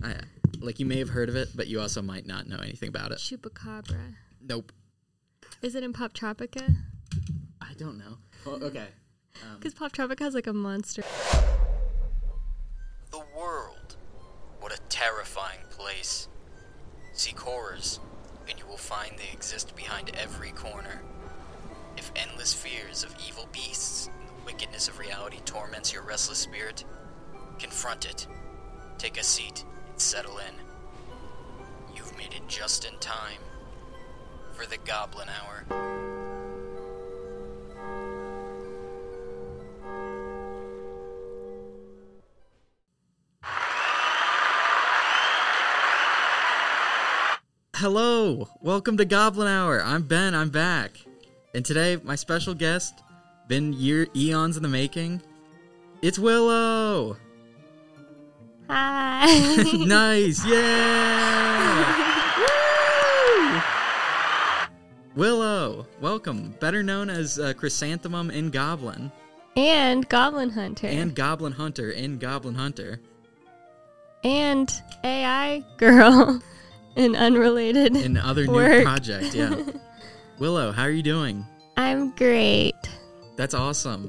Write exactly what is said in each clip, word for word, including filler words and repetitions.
I, like, you may have heard of it, but you also might not know anything about it. Chupacabra. Nope. Is it in Pop Tropica? I don't know. Well, okay. Because um, Pop Tropica has, like, a monster. The world. What a terrifying place. Seek horrors, and you will find they exist behind every corner. If endless fears of evil beasts and the wickedness of reality torments your restless spirit, confront it. Take a seat and settle in. You've made it just in time for the Goblin Hour. Hello, welcome to Goblin Hour. I'm Ben, I'm back. And today, my special guest, been year eons in the making, it's Willow. Hi. Nice, yeah! Woo! Willow, welcome. Better known as uh, Chrysanthemum in Goblin. And Goblin Hunter. And Goblin Hunter in Goblin Hunter. And A I Girl. An unrelated In other work. new project, yeah. Willow, how are you doing? I'm great. That's awesome.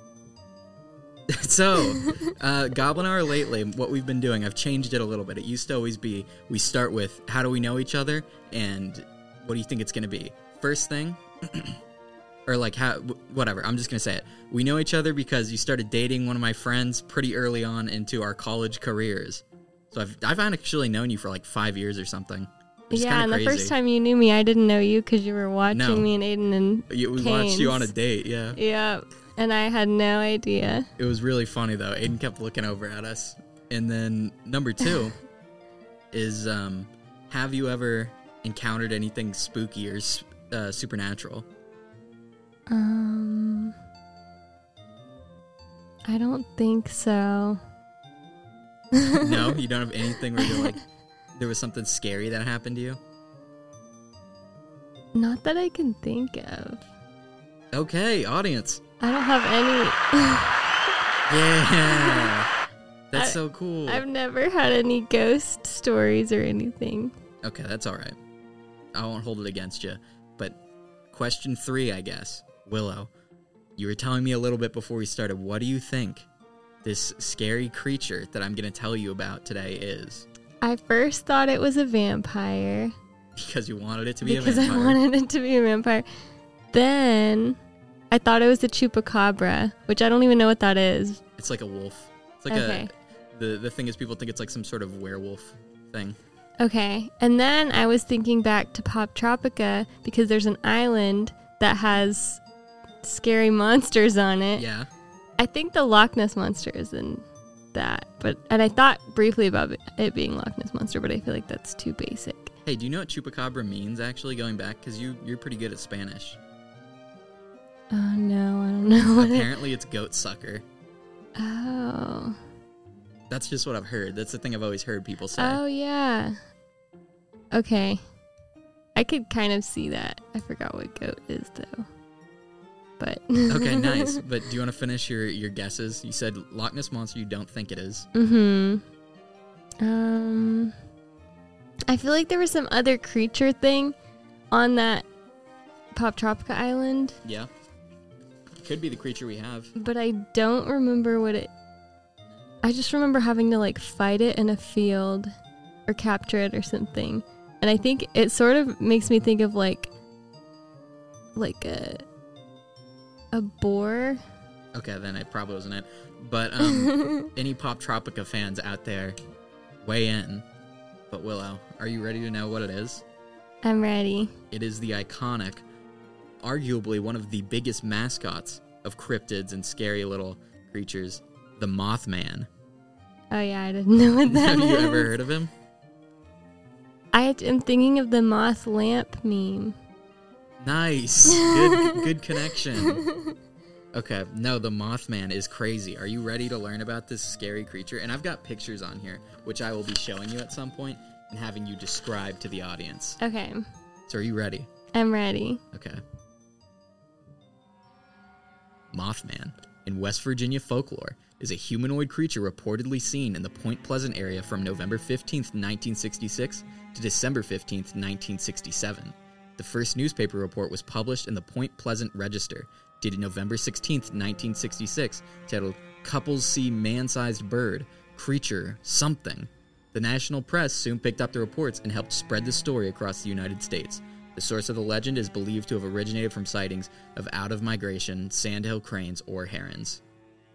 So, uh, Goblin Hour lately, what we've been doing, I've changed it a little bit. It used to always be, we start with, how do we know each other, and what do you think it's going to be? First thing, or like, how, whatever, I'm just going to say it. We know each other because you started dating one of my friends pretty early on into our college careers. So I've, I've actually known you for like five years or something. Yeah, and the first time you knew me, I didn't know you because you were watching no. me and Aiden and you, We Canes. watched you on a date, yeah. Yeah, and I had no idea. It was really funny, though. Aiden kept looking over at us. And then number two is, um, have you ever encountered anything spooky or uh, supernatural? Um, I don't think so. No? You don't have anything where you're like, there was something scary that happened to you? Not that I can think of. Okay, audience. I don't have any. Yeah. That's I, so cool. I've never had any ghost stories or anything. Okay, that's all right. I won't hold it against you. But question three, I guess. Willow, you were telling me a little bit before we started. What do you think this scary creature that I'm going to tell you about today is? I first thought it was a vampire. Because you wanted it to be because a vampire? Because I wanted it to be a vampire. Then I thought it was a chupacabra, which I don't even know what that is. It's like a wolf. It's like okay. a... The, the thing is, people think it's like some sort of werewolf thing. Okay. And then I was thinking back to Pop Tropica because there's an island that has scary monsters on it. Yeah. I think the Loch Ness Monster is in that, but and I thought briefly about it being Loch Ness Monster, but I feel like that's too basic. Hey, do you know what chupacabra means, actually, going back? Because you, you're pretty good at Spanish. Oh, uh, no, I don't know. What Apparently, it... it's goat sucker. Oh. That's just what I've heard. That's the thing I've always heard people say. Oh, yeah. Okay. I could kind of see that. I forgot what goat is, though. But okay, nice. But do you want to finish your, your guesses? You said Loch Ness Monster, you don't think it is. Mm-hmm. Um, I feel like there was some other creature thing on that Pop Tropica island. Yeah. Could be the creature we have. But I don't remember what it... I just remember having to, like, fight it in a field or capture it or something. And I think it sort of makes me think of, like, like a... A boar? Okay, then it probably wasn't it. But um, any Pop Tropica fans out there, weigh in. But Willow, are you ready to know what it is? I'm ready. It is the iconic, arguably one of the biggest mascots of cryptids and scary little creatures, the Mothman. Oh yeah, I didn't know what that Have is. you ever heard of him? I am thinking of the moth lamp meme. Nice. Good good connection. Okay, no, the Mothman is crazy. Are you ready to learn about this scary creature? And I've got pictures on here, which I will be showing you at some point and having you describe to the audience. Okay. So are you ready? I'm ready. Okay. Mothman, in West Virginia folklore, is a humanoid creature reportedly seen in the Point Pleasant area from November fifteenth, nineteen sixty-six to December fifteenth, nineteen sixty-seven. The first newspaper report was published in the Point Pleasant Register, dated November sixteenth, nineteen sixty-six, titled Couples See Man-Sized Bird, Creature, Something. The national press soon picked up the reports and helped spread the story across the United States. The source of the legend is believed to have originated from sightings of out-of-migration sandhill cranes or herons.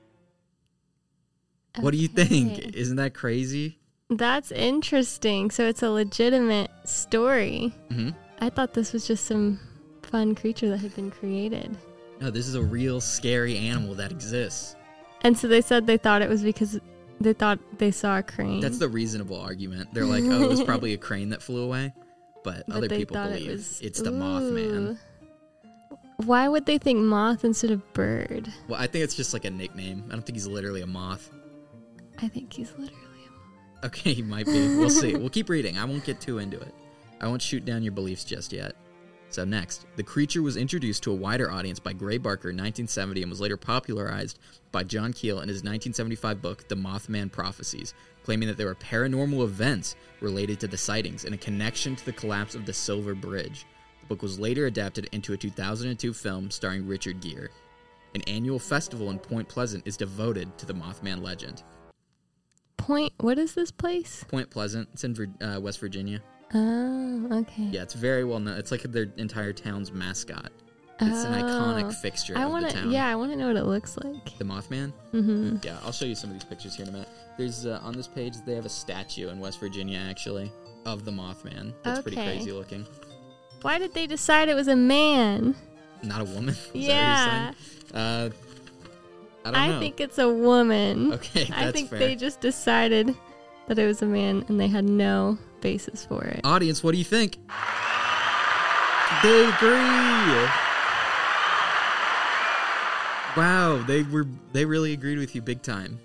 Okay. What do you think? Isn't that crazy? That's interesting. So it's a legitimate story. Mm-hmm. I thought this was just some fun creature that had been created. No, this is a real scary animal that exists. And so they said they thought it was because they thought they saw a crane. That's the reasonable argument. They're like, oh, it was probably a crane that flew away. But, but other people believe it was, it's the ooh. Mothman. Why would they think moth instead of bird? Well, I think it's just like a nickname. I don't think he's literally a moth. I think he's literally a moth. Okay, he might be. We'll see. We'll keep reading. I won't get too into it. I won't shoot down your beliefs just yet. So next, the creature was introduced to a wider audience by Gray Barker in nineteen seventy and was later popularized by John Keel in his nineteen seventy-five book, The Mothman Prophecies, claiming that there were paranormal events related to the sightings and a connection to the collapse of the Silver Bridge. The book was later adapted into a two thousand two film starring Richard Gere. An annual festival in Point Pleasant is devoted to the Mothman legend. Point, what is this place? Point Pleasant. It's in uh, West Virginia. Oh, okay. Yeah, it's very well known. It's like their entire town's mascot. It's oh, an iconic fixture I of wanna, the town. Yeah, I want to know what it looks like. The Mothman? Mm-hmm. Yeah, I'll show you some of these pictures here in a minute. There's uh, on this page, they have a statue in West Virginia, actually, of the Mothman. That's okay. pretty crazy looking. Why did they decide it was a man? Not a woman? Is yeah. that what you're saying? Uh, I don't I know. think it's a woman. Okay, that's I think fair. they just decided that it was a man, and they had no basis for it. Audience, what do you think? They agree. Wow, they were they really agreed with you big time.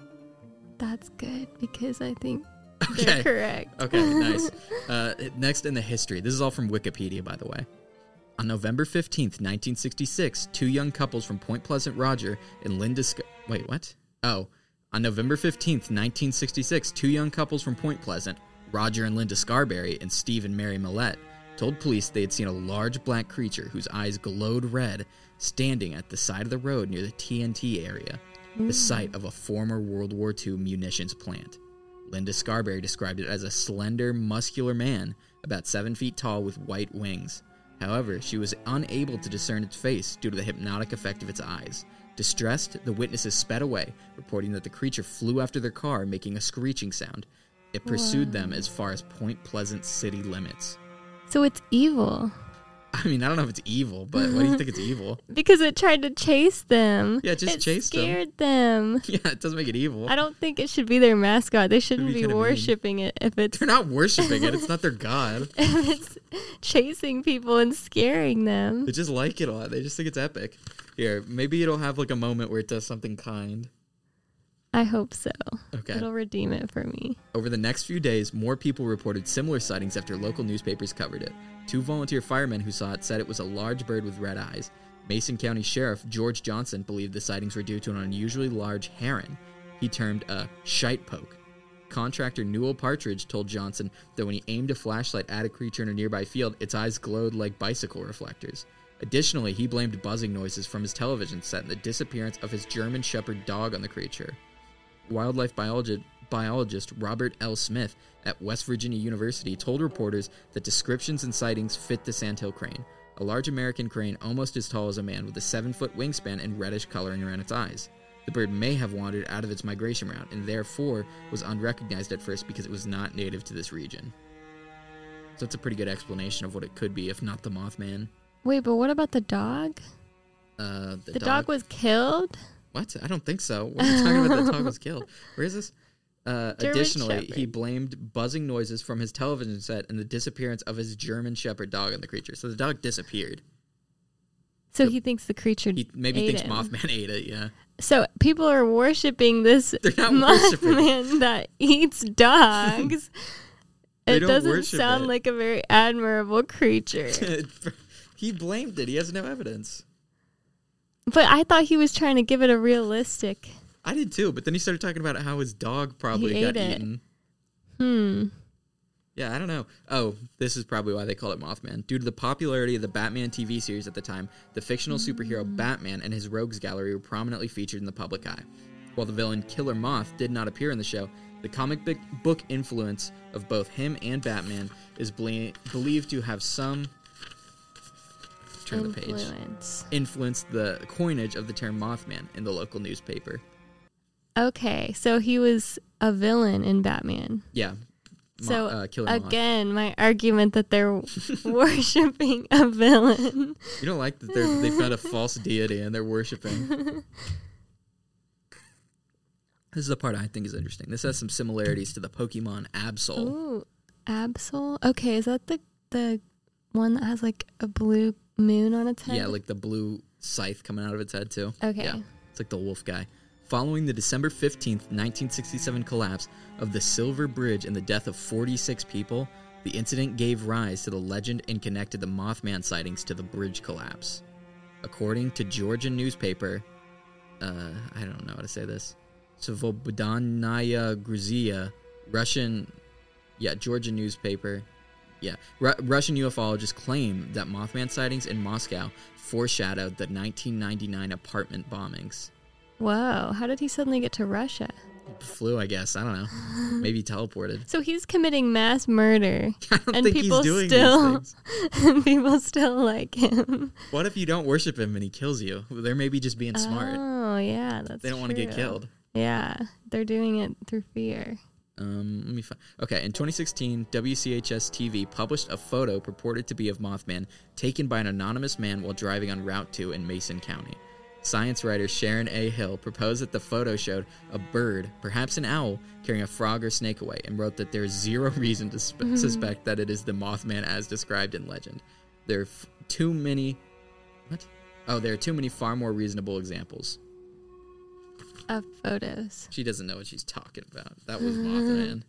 That's good because I think okay. they're correct. Okay, nice. Uh, next in the history. This is all from Wikipedia, by the way. On November fifteenth, nineteen sixty-six, two young couples from Point Pleasant, Roger and Linda... Sc- Wait, what? Oh. On November fifteenth, nineteen sixty-six, two young couples from Point Pleasant, Roger and Linda Scarberry and Steve and Mary Millette, told police they had seen a large black creature whose eyes glowed red standing at the side of the road near the T N T area, mm. the site of a former World War Two munitions plant. Linda Scarberry described it as a slender, muscular man, about seven feet tall with white wings. However, she was unable to discern its face due to the hypnotic effect of its eyes. Distressed, the witnesses sped away, reporting that the creature flew after their car, making a screeching sound. It pursued wow. them as far as Point Pleasant city limits. So it's evil. I mean, I don't know if it's evil, but why do you think it's evil? Because it tried to chase them. Yeah, it just it chased them. It scared them. Yeah, it doesn't make it evil. I don't think it should be their mascot. They shouldn't be, be worshipping mean. it if it's... They're not worshipping it. It's not their god. If it's chasing people and scaring them. They just like it a lot. They just think it's epic. Here, maybe it'll have like a moment where it does something kind. I hope so. Okay. It'll redeem it for me. Over the next few days, more people reported similar sightings after local newspapers covered it. Two volunteer firemen who saw it said it was a large bird with red eyes. Mason County Sheriff George Johnson believed the sightings were due to an unusually large heron he termed a shite poke. Contractor Newell Partridge told Johnson that when he aimed a flashlight at a creature in a nearby field, its eyes glowed like bicycle reflectors. Additionally, he blamed buzzing noises from his television set and the disappearance of his German Shepherd dog on the creature. Wildlife biologi- biologist Robert L. Smith at West Virginia University told reporters that descriptions and sightings fit the sandhill crane, a large American crane almost as tall as a man with a seven-foot wingspan and reddish coloring around its eyes. The bird may have wandered out of its migration route and therefore was unrecognized at first because it was not native to this region. So that's a pretty good explanation of what it could be, if not the Mothman. Wait, but what about the dog? Uh, the the dog, dog was killed? What? I don't think so. What are you talking about? The dog was killed. Where is this? Uh, additionally, Shepherd. He blamed buzzing noises from his television set and the disappearance of his German Shepherd dog on the creature. So the dog disappeared. So, so he thinks the creature he maybe ate thinks him. Mothman ate it, yeah. So people are worshiping this Mothman that eats dogs. It doesn't sound it. like a very admirable creature. He blamed it. He has no evidence. But I thought he was trying to give it a realistic I did too, but then he started talking about how his dog probably He got ate it. eaten. Hmm. Yeah, I don't know. Oh, this is probably why they call it Mothman. Due to the popularity of the Batman T V series at the time, the fictional superhero Batman and his rogues gallery were prominently featured in the public eye. While the villain Killer Moth did not appear in the show, the comic book influence of both him and Batman is ble- believed to have some... Turn the page. Influence. Influenced the coinage of the term Mothman in the local newspaper. Okay, so he was a villain in Batman. Yeah. Mo- So uh, Killer Moth. again, my argument that they're worshiping a villain. You don't like that they're, they found a false deity and they're worshiping. This is the part I think is interesting. This has some similarities to the Pokemon Absol. Ooh, Absol. Okay, is that the the one that has like a blue moon on its head? Yeah, like the blue scythe coming out of its head too. Okay. Yeah, it's like the wolf guy. Following the December fifteenth, nineteen sixty-seven collapse of the Silver Bridge and the death of forty-six people, the incident gave rise to the legend and connected the Mothman sightings to the bridge collapse. According to Georgian newspaper, uh, I don't know how to say this, Svobodanaya Gruzia, Russian, yeah, Georgian newspaper, yeah, Ru- Russian ufologists claim that Mothman sightings in Moscow foreshadowed the nineteen ninety-nine apartment bombings. Whoa, how did he suddenly get to Russia? Flew, I guess. I don't know. Maybe teleported. So he's committing mass murder. I don't and think people he's doing still, these and people still like him. What if you don't worship him and he kills you? They're maybe just being smart. Oh, yeah, that's They don't want to get true. killed. Yeah, they're doing it through fear. Um, let me find. Okay, in twenty sixteen, W C H S T V published a photo purported to be of Mothman taken by an anonymous man while driving on Route two in Mason County. Science writer Sharon A. Hill proposed that the photo showed a bird, perhaps an owl, carrying a frog or snake away, and wrote that there is zero reason to sp- suspect that it is the Mothman as described in legend. There are f- too many... What? Oh, there are too many far more reasonable examples. Of photos. She doesn't know what she's talking about. That was Mothman.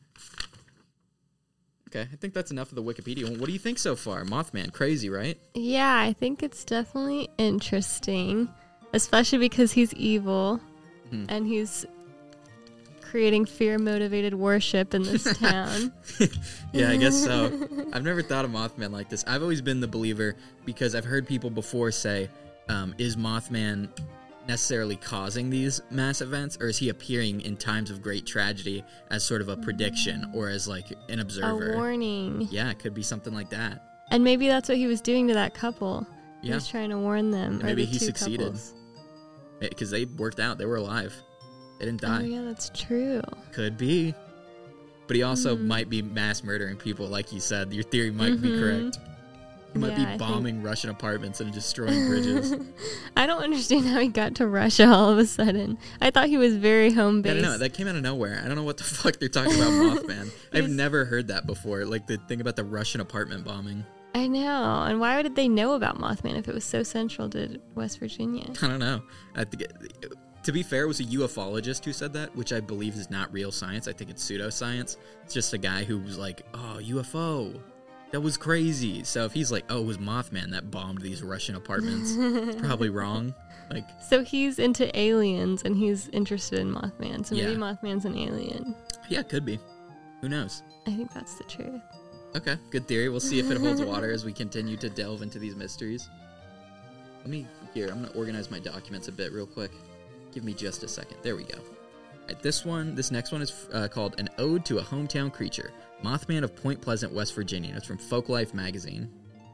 Okay, I think that's enough of the Wikipedia. What do you think so far? Mothman, crazy, right? Yeah, I think it's definitely interesting, especially because he's evil Mhm. and he's creating fear-motivated worship in this town. Yeah, I guess so. I've never thought of Mothman like this. I've always been the believer because I've heard people before say, um, is Mothman necessarily causing these mass events, or is he appearing in times of great tragedy as sort of a prediction or as like an observer? A warning. Yeah, it could be something like that. And maybe that's what he was doing to that couple. He Yeah. was trying to warn them. And or maybe the he two succeeded. couples. Because they worked out. They were alive. They didn't die. Oh, yeah, that's true. Could be. But he also Mm. might be mass murdering people, like you said. Your theory might be Mhm. correct. He might Yeah, I be think- bombing Russian apartments and destroying bridges. I don't understand how he got to Russia all of a sudden. I thought he was very home I based. don't know. That came out of nowhere. I don't know what the fuck they're talking about Mothman. I've He's- never heard that before. Like the thing about the Russian apartment bombing. I know. And why did they know about Mothman if it was so central to West Virginia? I don't know. I think it, to be fair, it was a ufologist who said that, which I believe is not real science. I think it's pseudoscience. It's just a guy who was like, oh, U F O. That was crazy. So if he's like, oh, it was Mothman that bombed these Russian apartments, it's probably wrong. Like, So he's into aliens and he's interested in Mothman. So maybe Yeah. Mothman's an alien. yeah, it could be. Who knows? I think that's the truth. Okay, good theory. We'll see if it holds water as we continue to delve into these mysteries. Let me, here, I'm going to organize my documents a bit real quick. Give me just a second. There we go. All right, this one, this next one is uh, called An Ode to a Hometown Creature. Mothman of Point Pleasant, West Virginia. It's from Folklife magazine.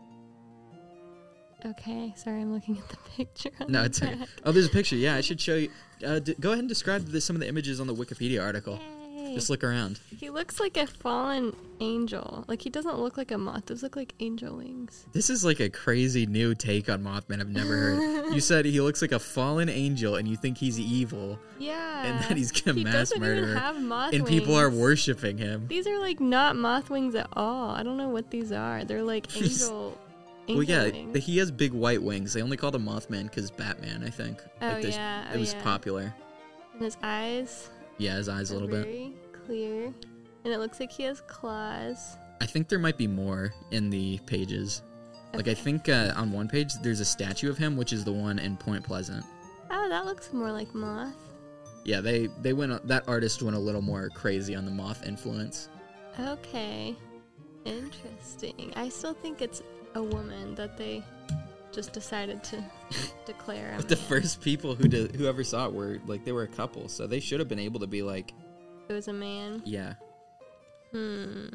Okay, sorry, I'm looking at the picture. On No, the it's okay. back. Oh, there's a picture. Yeah, I should show you. Uh, d- go ahead and describe the, some of the images on the Wikipedia article. Yay. Just look around. He looks like a fallen angel. Like, he doesn't look like a moth. Those look like angel wings. This is like a crazy new take on Mothman I've never heard. You said he looks like a fallen angel and you think he's evil Yeah. and that he's gonna he mass doesn't murder even have moth and people are wings. worshiping him. These are like not moth wings at all. I don't know what these are. They're like He's- angel. angel Well, yeah, wings. the, he has big white wings. They only called him Mothman because Batman, I think. Oh, Like, there's- yeah, It oh, was yeah. popular. And his eyes. Yeah, his eyes a are little bit. very clear, and it looks like he has claws. I think there might be more in the pages. Like, I Okay. think uh, on one page there's a statue of him, which is the one in Point Pleasant. Oh, that looks more like moth. Yeah, they, they went, that artist went a little more crazy on the moth influence. Okay. Interesting. I still think it's a woman that they just decided to declare a But the man. first people who did, whoever saw it were, like, they were a couple, so they should have been able to be like... It was a man. Yeah. Hmm.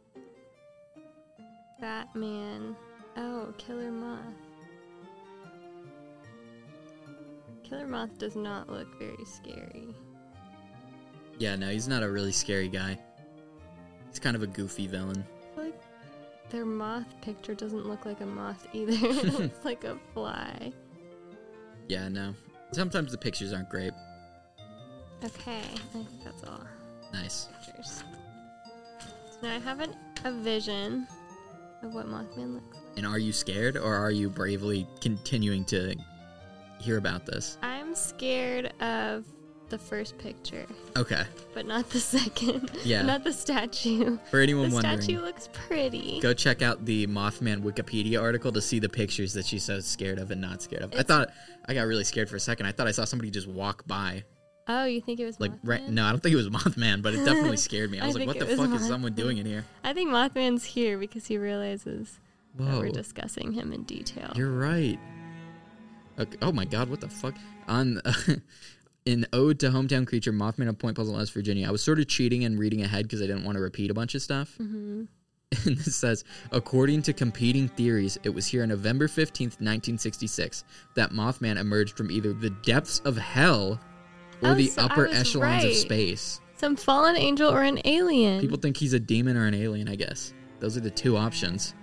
Batman. Oh, Killer Moth. Killer Moth does not look very scary. Yeah, no, he's not a really scary guy. He's kind of a goofy villain. I feel like their moth picture doesn't look like a moth either. It looks like a fly. Yeah, no. Sometimes the pictures aren't great. Okay, I think that's all. Nice. Pictures. So now I have an, a vision of what Mothman looks like. And are you scared, or are you bravely continuing to hear about this? I'm scared of the first picture, Okay. but not the second. Yeah. Not the statue. For anyone The wondering, statue looks pretty. go check out the Mothman Wikipedia article to see the pictures that she's so scared of and not scared of. I It's- thought, I got really scared for a second. I thought I saw somebody just walk by. Oh, you think it was Like, Mothman? right, no, I don't think it was Mothman, but it definitely scared me. I I was like, think what the it was fuck is someone Mothman. doing in here? I think Mothman's here because he realizes that Whoa. we're discussing him in detail. You're right. Okay. Oh my god, what the fuck? On in Ode to Hometown Creature, Mothman of Point Pleasant, West Virginia, I was sort of cheating and reading ahead because I didn't want to repeat a bunch of stuff. Mm-hmm. And this says, according to competing theories, it was here on November fifteenth, nineteen sixty-six, that Mothman emerged from either the depths of hell or Oh, the so I upper was echelons of right. space. Some fallen angel or an alien. People think he's a demon or an alien, I guess. Those are the two options.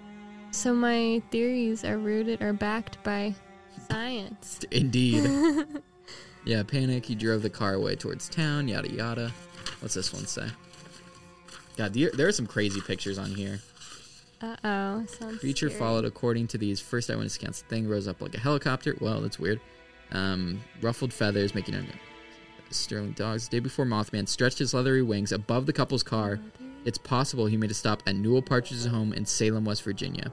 So my theories are rooted or backed by science. Indeed. Yeah, panic. He drove the car away towards town, yada yada. What's this one say? God, there there are some crazy pictures on here. Uh-oh. Sounds Creature scary. followed according to these first eyewitness accounts. The thing rose up like a helicopter. Well, that's weird. Um, ruffled feathers, making a sterling dogs. The day before Mothman stretched his leathery wings above the couple's car, it's possible he made a stop at Newell Partridge's home in Salem, West Virginia.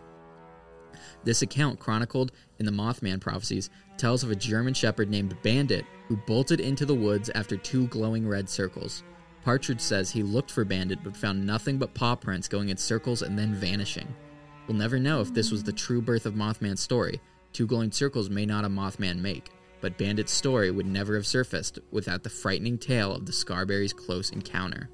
This account, chronicled in the Mothman prophecies, tells of a German shepherd named Bandit who bolted into the woods after two glowing red circles. Partridge says he looked for Bandit but found nothing but paw prints going in circles and then vanishing. We'll never know if this was the true birth of Mothman's story. Two glowing circles may not a Mothman make, but Bandit's story would never have surfaced without the frightening tale of the Scarberry's close encounter.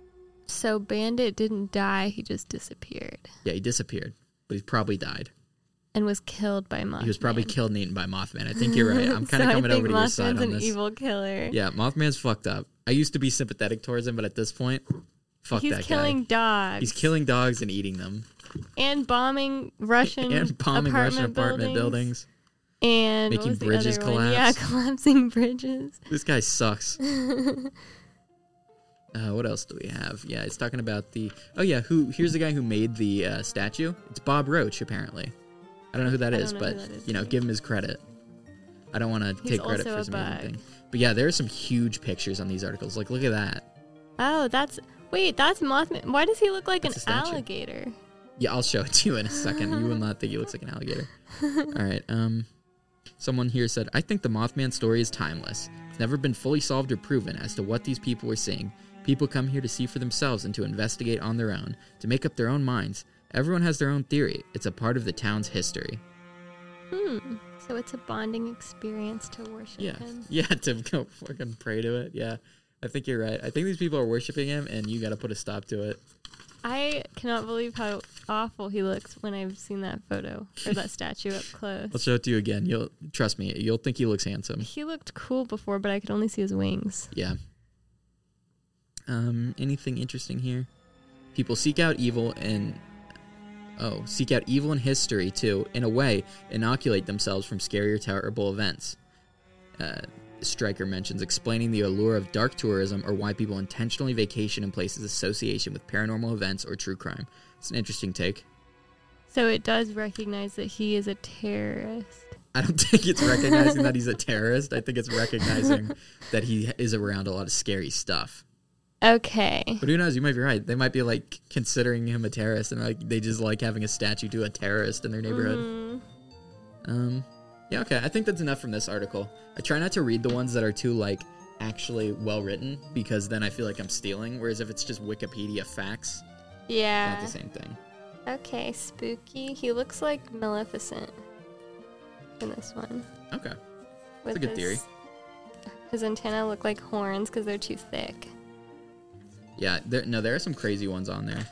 So Bandit didn't die, he just disappeared. Yeah, he disappeared, but he probably died. And was killed by Mothman. He was probably killed and eaten by Mothman. I think you're right. I'm kind of so coming I think over to your Mothman's side on an this. evil killer. Yeah, Mothman's fucked up. I used to be sympathetic towards him, but at this point, fuck He's that killing guy. dogs. He's killing dogs and eating them. and bombing Russian and bombing apartment Russian apartment buildings. buildings. And Making what was the bridges other one? Yeah, collapse. collapsing bridges. This guy sucks. Uh, what else do we have? Yeah, it's talking about the... Oh, yeah, who? Here's the guy who made the uh, statue. It's Bob Roach, apparently. I don't know who that I is, don't know but, who that is you know, either. give him his credit. I don't want to He's take credit also for a some bug. anything. But yeah, there are some huge pictures on these articles. Like, look at that. Oh, that's... Wait, that's Mothman. Why does he look like That's a an statue. alligator? Yeah, I'll show it to you in a second. You will not think he looks like an alligator. All right. Um, someone here said, I think the Mothman story is timeless. It's never been fully solved or proven as to what these people were seeing. People come here to see for themselves and to investigate on their own, to make up their own minds. Everyone has their own theory. It's a part of the town's history. Hmm. So it's a bonding experience to worship Yeah. him. Yeah, to go fucking pray to it. Yeah. I think you're right. I think these people are worshiping him, and you got to put a stop to it. I cannot believe how awful he looks when I've seen that photo or that statue up close. I'll show it to you again. You'll trust me. You'll think he looks handsome. He looked cool before, but I could only see his wings. Yeah. Um, anything interesting here? People seek out evil and oh, seek out evil in history to, in a way, inoculate themselves from scary or terrible events. Uh, Stryker mentions explaining the allure of dark tourism or why people intentionally vacation in places association with paranormal events or true crime. It's an interesting take. So it does recognize that he is a terrorist. I don't think it's recognizing that he's a terrorist. I think it's recognizing that he is around a lot of scary stuff. Okay. But who knows? You might be right. They might be like considering him a terrorist, and like they just like having a statue to a terrorist in their neighborhood. Mhm. Um, yeah, okay. I think that's enough from this article. I try not to read the ones that are too like actually well written, because then I feel like I'm stealing. Whereas if it's just Wikipedia facts, Yeah. it's not the same thing. Okay, spooky. He looks like Maleficent in this one. Okay. With a good his, theory. His antennae look like horns because they're too thick. Yeah, there, no, there are some crazy ones on there.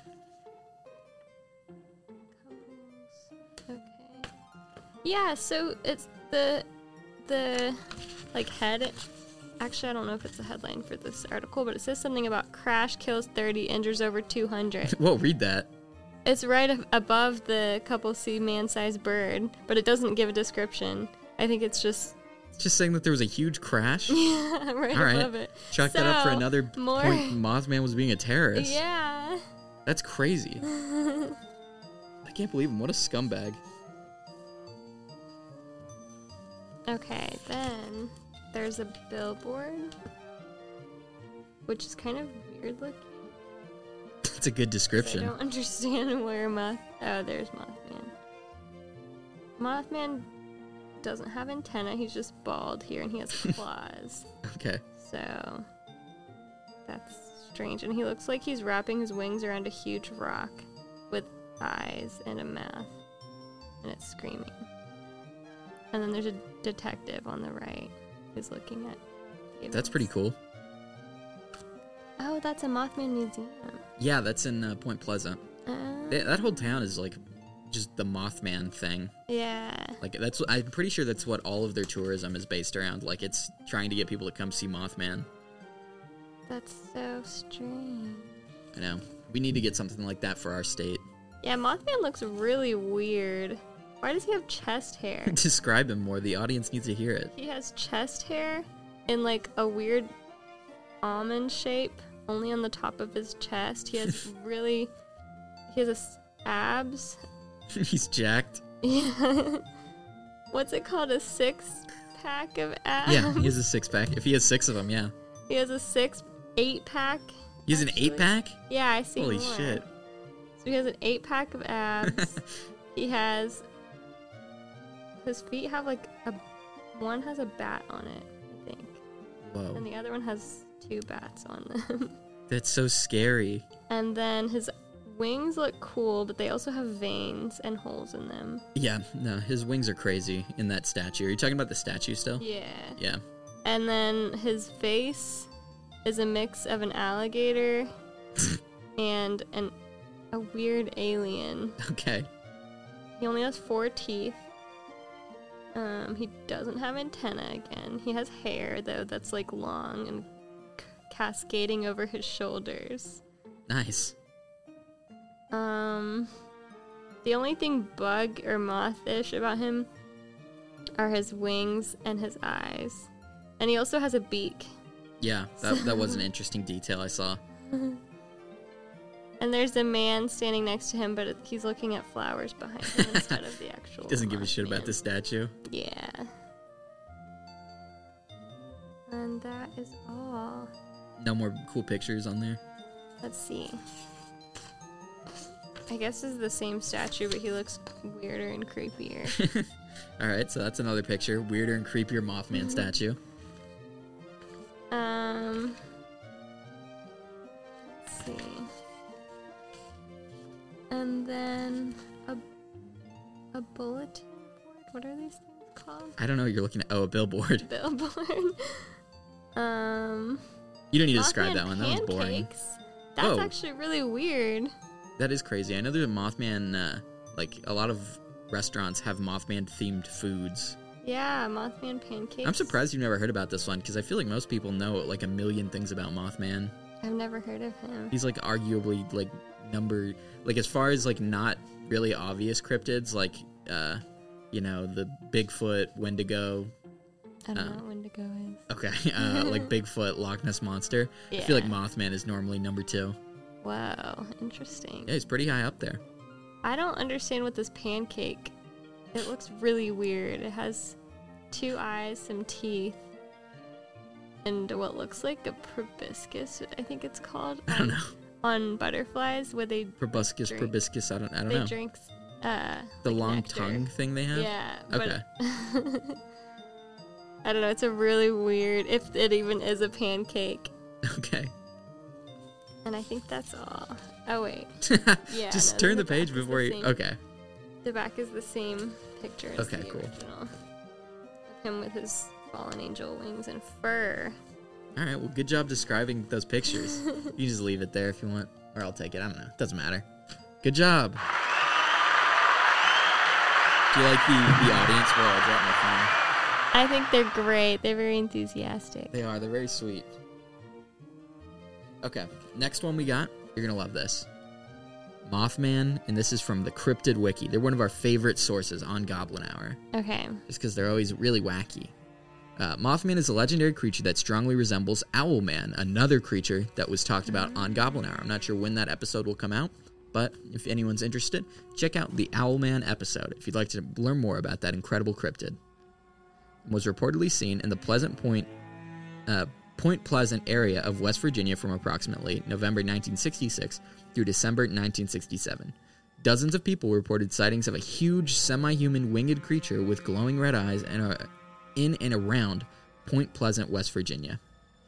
Okay. Yeah, so it's the the like head. Actually, I don't know if it's a headline for this article, but it says something about crash kills thirty, injures over two hundred. Whoa, read that. It's right ab- above the couple see man-sized bird, but it doesn't give a description. I think it's just It's just saying that there was a huge crash. yeah, right All right. above it. Chalk that up for So, another more- point. Mothman was being a terrorist. Yeah. That's crazy. I can't believe him. What a scumbag. Okay, then there's a billboard, which is kind of weird looking. It's a good I description. don't understand where Moth. Oh, there's Mothman. Mothman doesn't have antenna. He's just bald here, and he has claws. Okay. So that's strange. And he looks like he's wrapping his wings around a huge rock with eyes and a mouth, and it's screaming. And then there's a detective on the right who's looking at. the That's pretty events. cool. Oh, that's a Mothman museum. Yeah, that's in uh, Point Pleasant. Uh, Th- That whole town is like just the Mothman thing. yeah. Like that's I'm pretty sure that's what all of their tourism is based around. Like it's trying to get people to come see Mothman. That's so strange. I know. We need to get something like that for our state. Yeah, Mothman looks really weird. Why does he have chest hair? Describe him more. The audience needs to hear it. He has chest hair in like a weird almond shape, only on the top of his chest. He has really, he has a s- abs. He's jacked. Yeah. What's it called? A six pack of abs? Yeah, he has a six pack. If he has six of them, yeah. He has a six, eight pack. He has an actually. eight pack? Yeah, I see Holy more. shit. So he has an eight pack of abs. He has, his feet have like a, one has a bat on it, I think. Whoa. And the other one has two bats on them. That's so scary. And then his wings look cool, but they also have veins and holes in them. Yeah, no, his wings are crazy in that statue. Are you talking about the statue still? Yeah. Yeah. And then his face is a mix of an alligator and an a weird alien. Okay. He only has four teeth. Um, he doesn't have antenna again. He has hair though that's like long and c- cascading over his shoulders. Nice. Um, the only thing bug or moth-ish about him are his wings and his eyes. And he also has a beak. Yeah, that, that was an interesting detail I saw. And there's a man standing next to him, but it- he's looking at flowers behind him instead of the actual He doesn't give a shit about Mothman. the statue. Yeah. And that is all. No more cool pictures on there. Let's see. I guess this is the same statue, but he looks weirder and creepier. All right, so that's another picture. Weirder and creepier Mothman statue. Um, let's see. And then a a bulletin board. What are these things called? I don't know what you're looking at. Oh, a billboard. Billboard. um, You don't need to describe Mothman that one. That was boring. pancakes. That's Whoa. actually really weird. That is crazy. I know there's a Mothman, uh, like, a lot of restaurants have Mothman-themed foods. Yeah, Mothman pancakes. I'm surprised you've never heard about this one, because I feel like most people know, like, a million things about Mothman. I've never heard of him. He's, like, arguably, like, number... Like, as far as, like, not really obvious cryptids, like, uh, you know, the Bigfoot, Wendigo... I don't um, know what Wendigo is. Okay, uh, like, Bigfoot, Loch Ness Monster. I feel like Yeah. Mothman is normally number two. Wow, interesting. Yeah, he's pretty high up there. I don't understand what this pancake. It looks really weird. It has two eyes, some teeth, and what looks like a proboscis. I think it's called. I don't on- know. On butterflies, where they Proboscis, Drink. proboscis, I don't, I don't they know. drink uh, The like long nectar. tongue thing they have? Yeah. Okay. But I don't know. It's a really weird, if it even is a pancake. Okay. And I think that's all. Oh, wait. Yeah. Just no, turn the, the page back is before the you. same. Okay. The back is the same picture as Okay, the cool. original. Of him with his fallen angel wings and fur. All right. Well, good job describing those pictures. You can just leave it there if you want, or I'll take it. I don't know. Doesn't matter. Good job. Do you like the, the audience? Whoa, I dropped my phone. I think they're great. They're very enthusiastic. They are. They're very sweet. Okay. Next one we got. You're going to love this. Mothman, and this is from the Cryptid Wiki. They're one of our favorite sources on Goblin Hour. Okay. Just because they're always really wacky. Uh, Mothman is a legendary creature that strongly resembles Owlman, another creature that was talked about on Goblin Hour. I'm not sure when that episode will come out, but if anyone's interested, check out the Owlman episode if you'd like to learn more about that incredible cryptid. Was reportedly seen in the Pleasant Point, uh, Point Pleasant area of West Virginia from approximately November nineteen sixty-six through December nineteen sixty-seven. Dozens of people reported sightings of a huge semi-human winged creature with glowing red eyes and a, in and around Point Pleasant, West Virginia.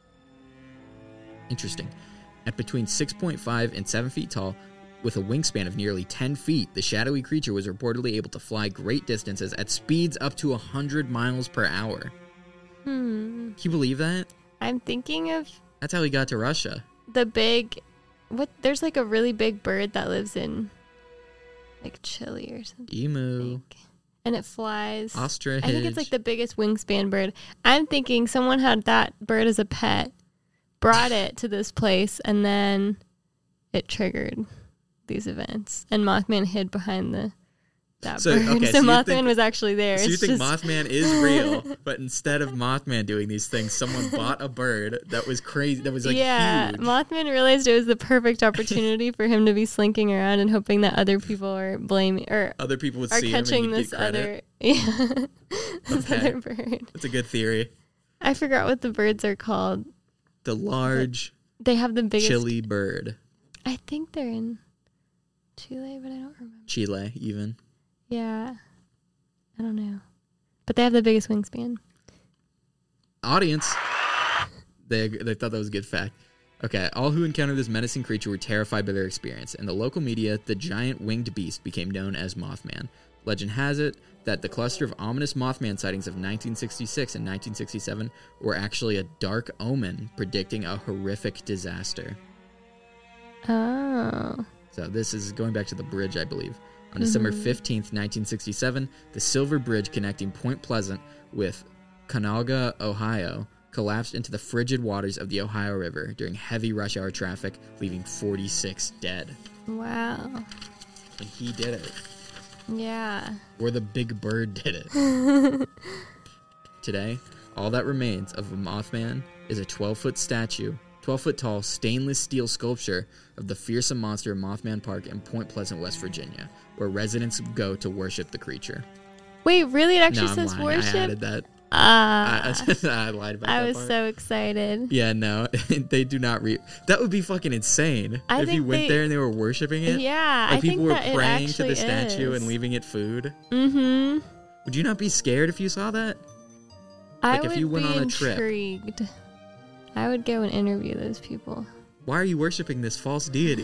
Interesting. At between six point five and seven feet tall, with a wingspan of nearly ten feet, the shadowy creature was reportedly able to fly great distances at speeds up to one hundred miles per hour. Hmm. Can you believe that? I'm thinking of That's how he got to Russia. the big... What? There's like a really big bird that lives in like Chile or something. I Emu. think. And it flies. Ostrich. I think it's like the biggest wingspan bird. I'm thinking someone had that bird as a pet, brought it to this place, and then it triggered these events. And Mothman hid behind the that So, bird. okay, so so you Mothman think- was actually there. So you It's think just- Mothman is real, but instead of Mothman doing these things, someone bought a bird that was crazy, that was like yeah, huge. Mothman realized it was the perfect opportunity for him to be slinking around and hoping that other people are blaming or Other people would are see him and catching he'd this get credit. other yeah this Okay. other bird. That's a good theory. I forgot what the birds are called. The large They have the biggest. Chile bird. I think they're in Chile, but I don't remember. Chile, even. Yeah, I don't know, but they have the biggest wingspan. Audience. They they thought that was a good fact. Okay, all who encountered this menacing creature were terrified by their experience. In the local media, the giant winged beast became known as Mothman. Legend has it that the cluster of ominous Mothman sightings of nineteen sixty-six and nineteen sixty-seven were actually a dark omen predicting a horrific disaster. Oh, So this is going back to the bridge, I believe. On December fifteenth, nineteen sixty-seven, the Silver Bridge connecting Point Pleasant with Conaga, Ohio, collapsed into the frigid waters of the Ohio River during heavy rush hour traffic, leaving forty-six dead. wow, And he did it. yeah. Or the big bird did it. Today, all that remains of a Mothman is a twelve-foot statue, twelve-foot tall stainless steel sculpture of the fearsome monster of Mothman Park in Point Pleasant, West Virginia, where residents go to worship the creature. Wait, really? It actually no, I'm says lying. I worship. added that. Ah, I, I lied about I that was part. so excited. Yeah, no, they do not read. That would be fucking insane I if you think went they- there and they were worshiping it. Yeah, like I people think were that it praying to actually the statue is. and leaving it food. Mm-hmm. Would you not be scared if you saw that? I Like, if would you went be on a trip. intrigued. I would go and interview those people. Why are you worshiping this false deity?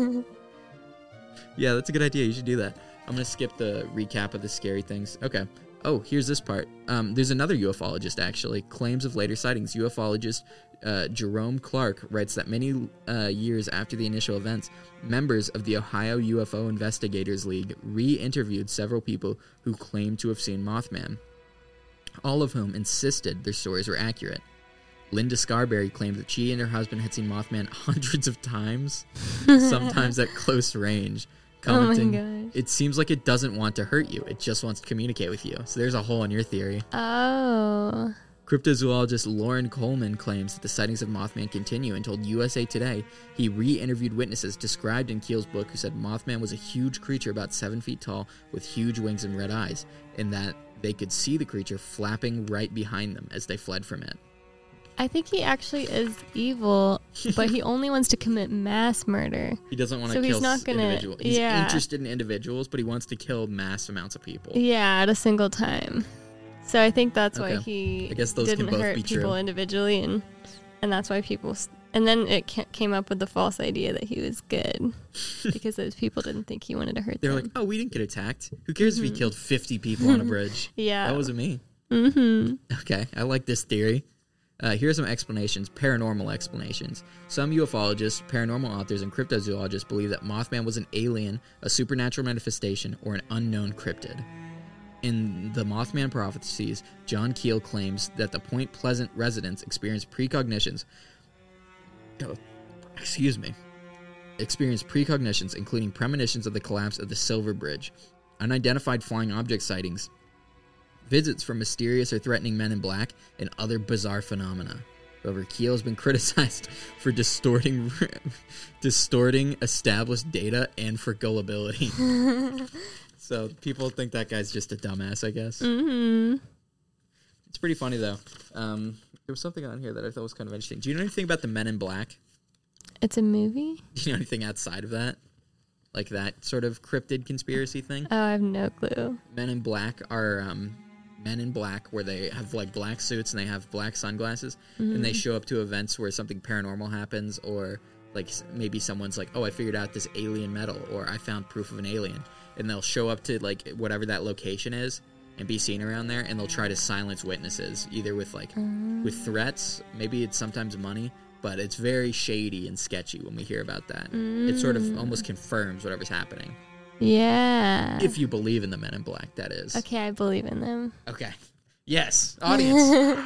Yeah, that's a good idea. You should do that. I'm going to skip the recap of the scary things. Okay. Oh, here's this part. Um, there's another ufologist, actually. Claims of later sightings. Ufologist uh, Jerome Clark writes that many uh, years after the initial events, members of the Ohio U F O Investigators League re-interviewed several people who claimed to have seen Mothman, all of whom insisted their stories were accurate. Linda Scarberry claimed that she and her husband had seen Mothman hundreds of times, sometimes at close range, commenting, Oh my gosh. "It seems like it doesn't want to hurt you. It just wants to communicate with you." So there's a hole in your theory. Oh. Cryptozoologist Lauren Coleman claims that the sightings of Mothman continue and told U S A Today he re-interviewed witnesses described in Keel's book who said Mothman was a huge creature about seven feet tall with huge wings and red eyes, and that they could see the creature flapping right behind them as they fled from it. I think he actually is evil, but he only wants to commit mass murder. He doesn't want to So he's kill not s- gonna- individuals. He's yeah. interested in individuals, but he wants to kill mass amounts of people. Yeah, at a single time. So I think that's Okay. why he I guess those can didn't both hurt be people true. individually, and and that's why people. s- And then it ca- came up with the false idea that he was good because those people didn't think he wanted to hurt They're them. like, oh, we didn't get attacked. Who cares if he killed fifty people on a bridge? yeah. That wasn't me. Mm-hmm. Okay, I like this theory. Uh, here are some explanations, paranormal explanations. Some ufologists, paranormal authors, and cryptozoologists believe that Mothman was an alien, a supernatural manifestation, or an unknown cryptid. In the Mothman prophecies, John Keel claims that the Point Pleasant residents experienced precognitions. Oh, excuse me. Experienced precognitions, including premonitions of the collapse of the Silver Bridge, unidentified flying object sightings, visits from mysterious or threatening men in black, and other bizarre phenomena. However, Keel has been criticized for distorting distorting established data and for gullibility. So people think that guy's just a dumbass, I guess. Mm-hmm. It's pretty funny, though. Um, there was something on here that I thought was kind of interesting. Do you know anything about the Men in Black? It's a movie? Do you know anything outside of that? Like that sort of cryptid conspiracy thing? Oh, I have no clue. Men in Black are um, men in black where they have like black suits and they have black sunglasses Mm-hmm. and they show up to events where something paranormal happens, or like s- maybe someone's like, oh, I figured out this alien metal, or I found proof of an alien, and they'll show up to like whatever that location is and be seen around there, and they'll try to silence witnesses either with like with threats, maybe it's sometimes money, but it's very shady and sketchy when we hear about that. It sort of almost confirms whatever's happening. Yeah. If you believe in the Men in Black, that is. Okay, I believe in them. Okay. Yes, audience.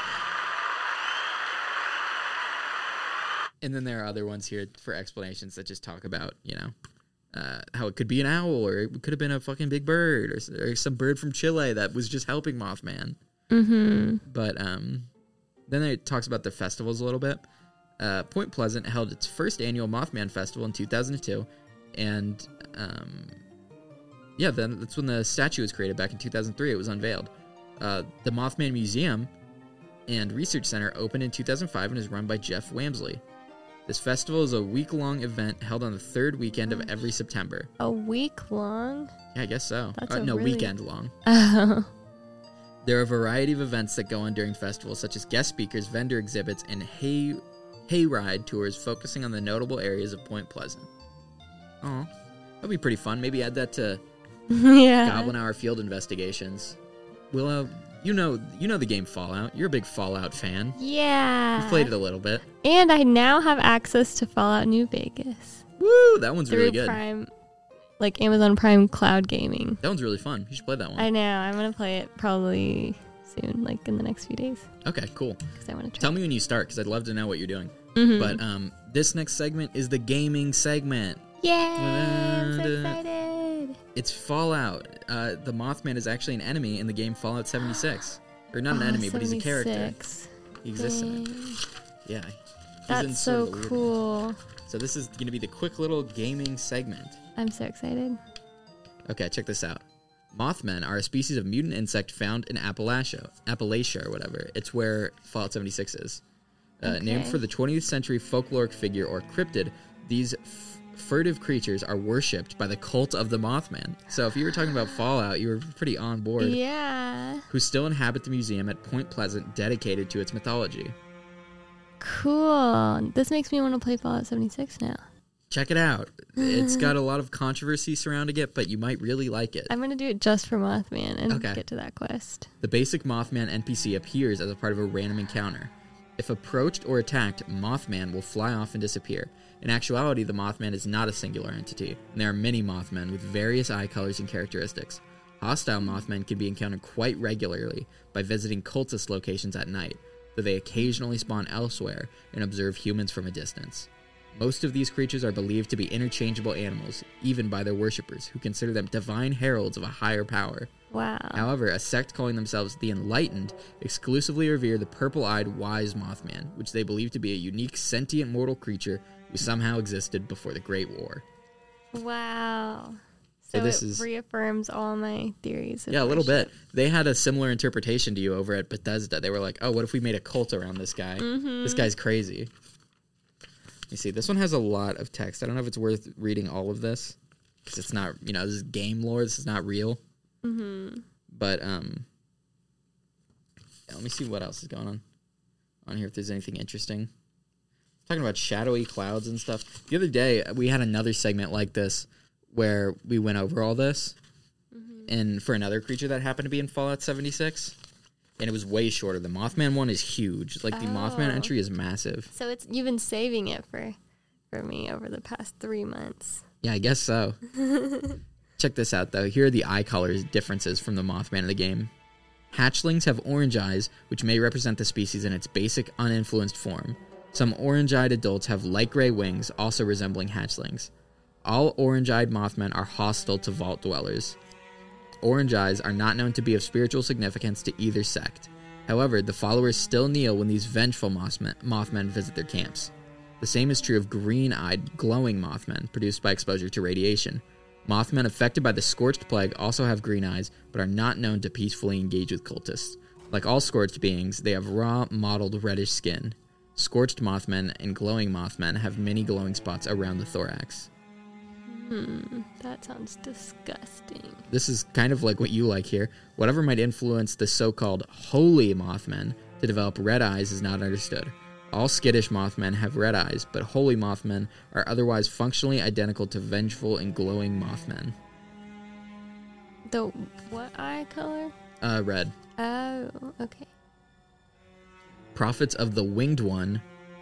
And then there are other ones here for explanations that just talk about, you know, uh, how it could be an owl, or it could have been a fucking big bird, or, s- or some bird from Chile that was just helping Mothman. Mm-hmm. But um, then it talks about the festivals a little bit. Uh, Point Pleasant held its first annual Mothman Festival in two thousand two, and um, yeah, then that's when the statue was created back in two thousand three. It was unveiled. Uh, the Mothman Museum and Research Center opened in two thousand five and is run by Jeff Wamsley. This festival is a week-long event held on the third weekend of every September. A week long? Yeah, I guess so. That's Uh, a no, really- weekend long. Oh. There are a variety of events that go on during festivals, such as guest speakers, vendor exhibits, and hay hayride tours focusing on the notable areas of Point Pleasant. Oh, that'd be pretty fun. Maybe add that to yeah. Goblin Hour Field Investigations. Willow, you know, you know the game Fallout. You're a big Fallout fan. Yeah. You've played it a little bit. And I now have access to Fallout New Vegas. Woo! That one's through really good. Prime, like Amazon Prime Cloud Gaming. That one's really fun. You should play that one. I know. I'm going to play it probably soon, like in the next few days. Okay, cool. Because I want to try. Tell me when you start, because I'd love to know what you're doing. Mhm. But um, this next segment is the gaming segment. Yay! I'm so Da-da. excited. It's Fallout. Uh, the Mothman is actually an enemy in the game Fallout seventy-six. Or not an Oh, enemy, but he's a character. seventy-six. He exists in it. Dang. Yeah. He's in That's sort so of a weird- cool. So this is going to be the quick little gaming segment. I'm so excited. Okay, check this out. Mothmen are a species of mutant insect found in Appalachia, Appalachia or whatever. It's where Fallout seventy-six is. Uh, Okay. Named for the twentieth century folkloric figure or cryptid, these f- furtive creatures are worshipped by the cult of the Mothman. So if you were talking about Fallout, you were pretty on board. Yeah. Who still inhabit the museum at Point Pleasant dedicated to its mythology. Cool. This makes me want to play Fallout seventy-six now. Check it out. It's got a lot of controversy surrounding it, but you might really like it. I'm going to do it just for Mothman and Okay. get to that quest. The basic Mothman N P C appears as a part of a random encounter. If approached or attacked, Mothman will fly off and disappear. In actuality, the Mothman is not a singular entity, and there are many Mothmen with various eye colors and characteristics. Hostile Mothmen can be encountered quite regularly by visiting cultist locations at night, though they occasionally spawn elsewhere and observe humans from a distance. Most of these creatures are believed to be interchangeable animals, even by their worshippers, who consider them divine heralds of a higher power. Wow. However, a sect calling themselves the Enlightened exclusively revere the purple-eyed wise Mothman, which they believe to be a unique sentient mortal creature who somehow existed before the Great War. Wow. So So, this it is- reaffirms all my theories. of Yeah, a little worship. bit. They had a similar interpretation to you over at Bethesda. They were like, oh, what if we made a cult around this guy? Mm-hmm. This guy's crazy. You see, this one has a lot of text. I don't know if it's worth reading all of this, because it's not, you know, this is game lore. This is not real. Mm-hmm. But um, Yeah, let me see what else is going on on here, if there's anything interesting. Talking about shadowy clouds and stuff. The other day, we had another segment like this where we went over all this, mm-hmm. and for another creature that happened to be in Fallout seventy-six, and it was way shorter. The Mothman one is huge. Like, the oh. Mothman entry is massive. So it's you've been saving it for, for me over the past three months. Yeah, I guess so. Check this out, though. Here are the eye colors differences from the Mothman in the game. Hatchlings have orange eyes, which may represent the species in its basic, uninfluenced form. Some orange-eyed adults have light gray wings, also resembling hatchlings. All orange-eyed Mothmen are hostile to vault dwellers. Orange eyes are not known to be of spiritual significance to either sect. However, the followers still kneel when these vengeful Mothmen, Mothmen visit their camps. The same is true of green-eyed, glowing Mothmen produced by exposure to radiation. Mothmen affected by the Scorched Plague also have green eyes, but are not known to peacefully engage with cultists. Like all scorched beings, they have raw, mottled reddish skin. Scorched Mothmen and glowing Mothmen have many glowing spots around the thorax. Hmm, that sounds disgusting. This is kind of like what you like here. Whatever might influence the so-called holy Mothmen to develop red eyes is not understood. All skittish Mothmen have red eyes, but holy Mothmen are otherwise functionally identical to vengeful and glowing Mothmen. The what eye color? Uh, red. Oh, okay. Prophets of the Winged One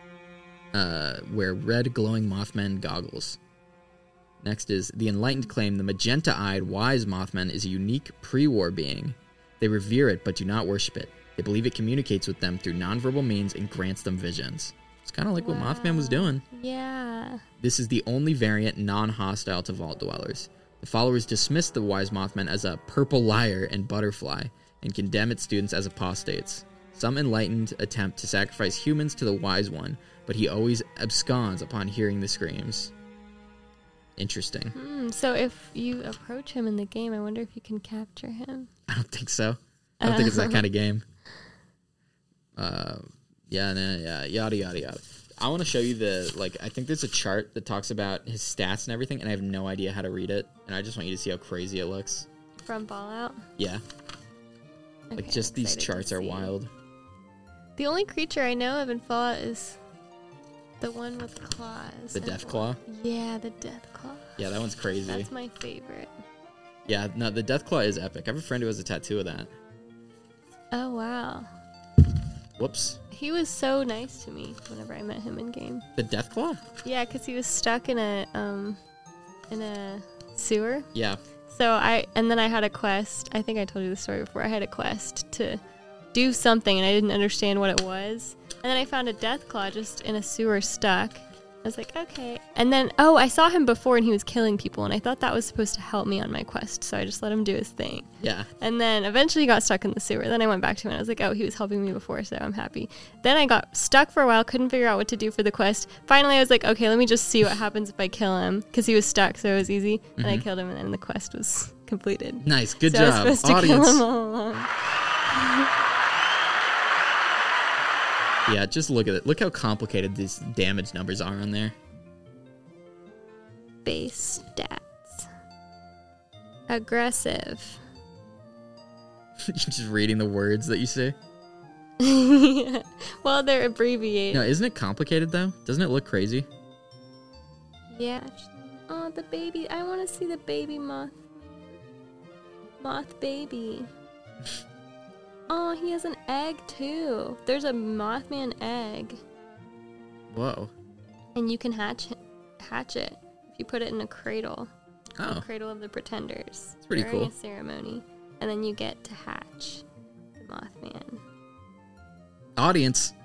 uh, wear red glowing Mothman goggles. Next is the Enlightened claim the magenta-eyed wise Mothman is a unique pre-war being. They revere it but do not worship it. They believe it communicates with them through nonverbal means and grants them visions. It's kind of like wow. what Mothman was doing. Yeah. This is the only variant non-hostile to vault dwellers. The followers dismiss the wise Mothman as a purple liar and butterfly and condemn its students as apostates. Some Enlightened attempt to sacrifice humans to the Wise One, but he always absconds upon hearing the screams. Interesting. Hmm, so if you approach him in the game, I wonder if you can capture him. I don't think so. I don't uh. think it's that kind of game. Uh, yeah, nah, yeah, yada, yada, yada. I want to show you the, like, I think there's a chart that talks about his stats and everything, and I have no idea how to read it, and I just want you to see how crazy it looks. From Fallout? Yeah. Okay, like, just these charts are wild. The only creature I know of in Fallout is the one with claws. The Deathclaw? Yeah, the Deathclaw. Yeah, that one's crazy. That's my favorite. Yeah, no, the Deathclaw is epic. I have a friend who has a tattoo of that. Oh, wow. Whoops. He was so nice to me whenever I met him in game. The Deathclaw? Yeah, because he was stuck in a um, in a sewer. Yeah. So I, and then I had a quest. I think I told you the story before. I had a quest to do something, and I didn't understand what it was. And then I found a Deathclaw just in a sewer stuck. I was like, okay. And then, oh, I saw him before, and he was killing people, and I thought that was supposed to help me on my quest, so I just let him do his thing. Yeah. And then eventually he got stuck in the sewer. Then I went back to him, and I was like, oh, he was helping me before, so I'm happy. Then I got stuck for a while, couldn't figure out what to do for the quest. Finally, I was like, okay, let me just see what happens if I kill him, because he was stuck, so it was easy. Mm-hmm. And I killed him, and then the quest was completed. Nice, good so job, I was supposed to audience. Kill him all along. Yeah, just look at it. Look how complicated these damage numbers are on there. Base stats. Aggressive. You're just reading the words that you say? Yeah. Well, they're abbreviated. No, isn't it complicated, though? Doesn't it look crazy? Yeah. Oh, the baby. I want to see the baby moth. Moth baby. Oh, he has an egg, too. There's a Mothman egg. Whoa. And you can hatch hatch it if you put it in a cradle. Oh. The cradle of the Pretenders. It's pretty during cool. a ceremony. And then you get to hatch the Mothman. Audience.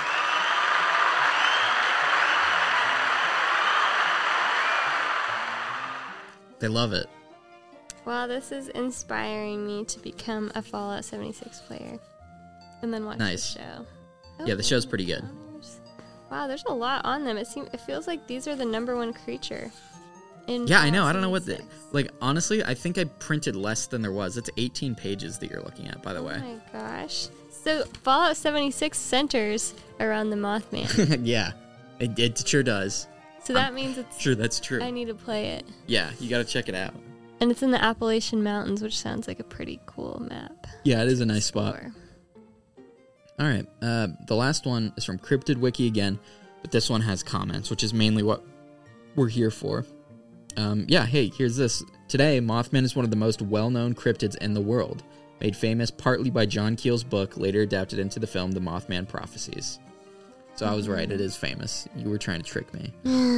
They love it. Well, this is inspiring me to become a Fallout seventy-six player. And then watch nice. the show. Oh, yeah, the show's pretty good. Honors. Wow, there's a lot on them. It seems it feels like these are the number one creature. In yeah, Fallout I know. I don't know what the... seventy-six. Like, honestly, I think I printed less than there was. It's eighteen pages that you're looking at, by the oh way. Oh my gosh. So, Fallout seventy-six centers around the Mothman. Yeah, it, it sure does. So that I'm means it's... Sure, that's true. I need to play it. Yeah, you gotta check it out. And it's in the Appalachian Mountains, which sounds like a pretty cool map. Yeah, it is a nice spot. All right. Uh, the last one is from Cryptid Wiki again, but this one has comments, which is mainly what we're here for. Um, yeah, hey, here's this. Today, Mothman is one of the most well-known cryptids in the world, made famous partly by John Keel's book, later adapted into the film The Mothman Prophecies. So I was right, it is famous. You were trying to trick me.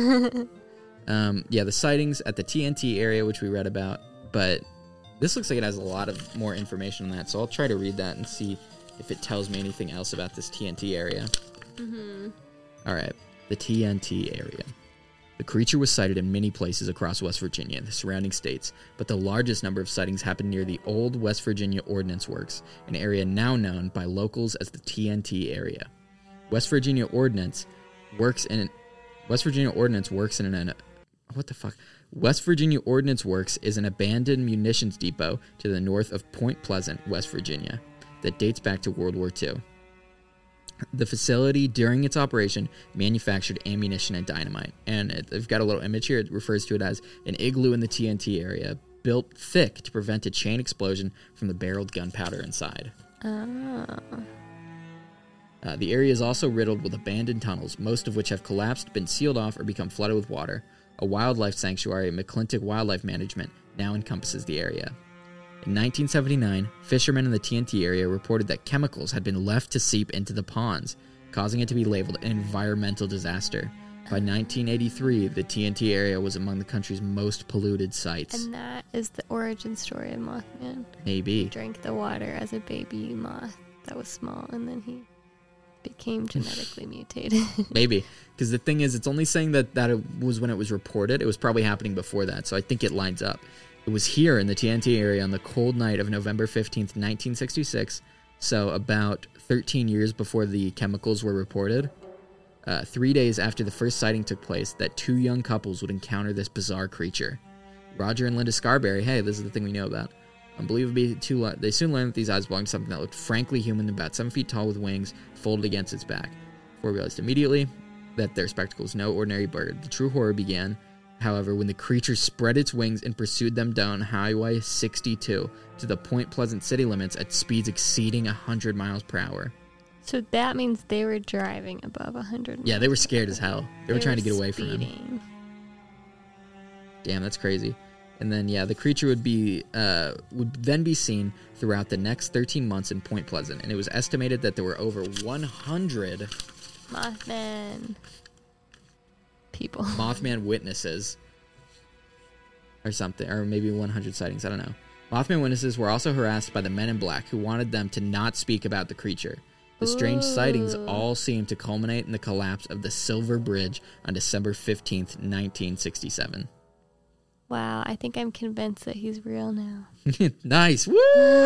um, yeah, the sightings at the T N T area, which we read about, but this looks like it has a lot of more information on that, so I'll try to read that and see if it tells me anything else about this T N T area. Mm-hmm. All right, the T N T area. The creature was sighted in many places across West Virginia and the surrounding states, but the largest number of sightings happened near the old West Virginia Ordnance Works, an area now known by locals as the T N T area. West Virginia Ordnance works in West Virginia Ordnance works in an what the fuck? West Virginia Ordnance Works is an abandoned munitions depot to the north of Point Pleasant, West Virginia, that dates back to World War Two. The facility, during its operation, manufactured ammunition and dynamite. And it, they've got a little image here. It refers to it as an igloo in the T N T area, built thick to prevent a chain explosion from the barreled gunpowder inside. Oh. Uh, the area is also riddled with abandoned tunnels, most of which have collapsed, been sealed off, or become flooded with water. A wildlife sanctuary, McClintock Wildlife Management, now encompasses the area. In nineteen seventy-nine, fishermen in the T N T area reported that chemicals had been left to seep into the ponds, causing it to be labeled an environmental disaster. By nineteen eighty-three, the T N T area was among the country's most polluted sites. And that is the origin story of Mothman. Maybe. He drank the water as a baby moth that was small, and then he became genetically mutated. Maybe. Because the thing is, it's only saying that that it was when it was reported. It was probably happening before that, so I think it lines up. It was here in the T N T area on the cold night of November fifteenth, nineteen sixty-six, so about thirteen years before the chemicals were reported, uh, three days after the first sighting took place, that two young couples would encounter this bizarre creature. Roger and Linda Scarberry, hey, this is the thing we know about. Unbelievably, too lo- they soon learned that these eyes belonged to something that looked frankly human, about seven feet tall with wings folded against its back. Four realized immediately that their spectacle was no ordinary bird. The true horror began, however, when the creature spread its wings and pursued them down Highway sixty-two to the Point Pleasant city limits at speeds exceeding one hundred miles per hour. So that means they were driving above one hundred miles. Yeah, they were scared as hell. They, they were trying were to get away speeding. from him. Damn, that's crazy. And then, yeah, the creature would be uh, would then be seen throughout the next thirteen months in Point Pleasant, and it was estimated that there were over one hundred Mothman people. Mothman witnesses. Or something, or maybe one hundred sightings, I don't know. Mothman witnesses were also harassed by the men in black, who wanted them to not speak about the creature. The strange Ooh. sightings all seemed to culminate in the collapse of the Silver Bridge on December fifteenth, nineteen sixty-seven. Wow, I think I'm convinced that he's real now. Nice. Woo!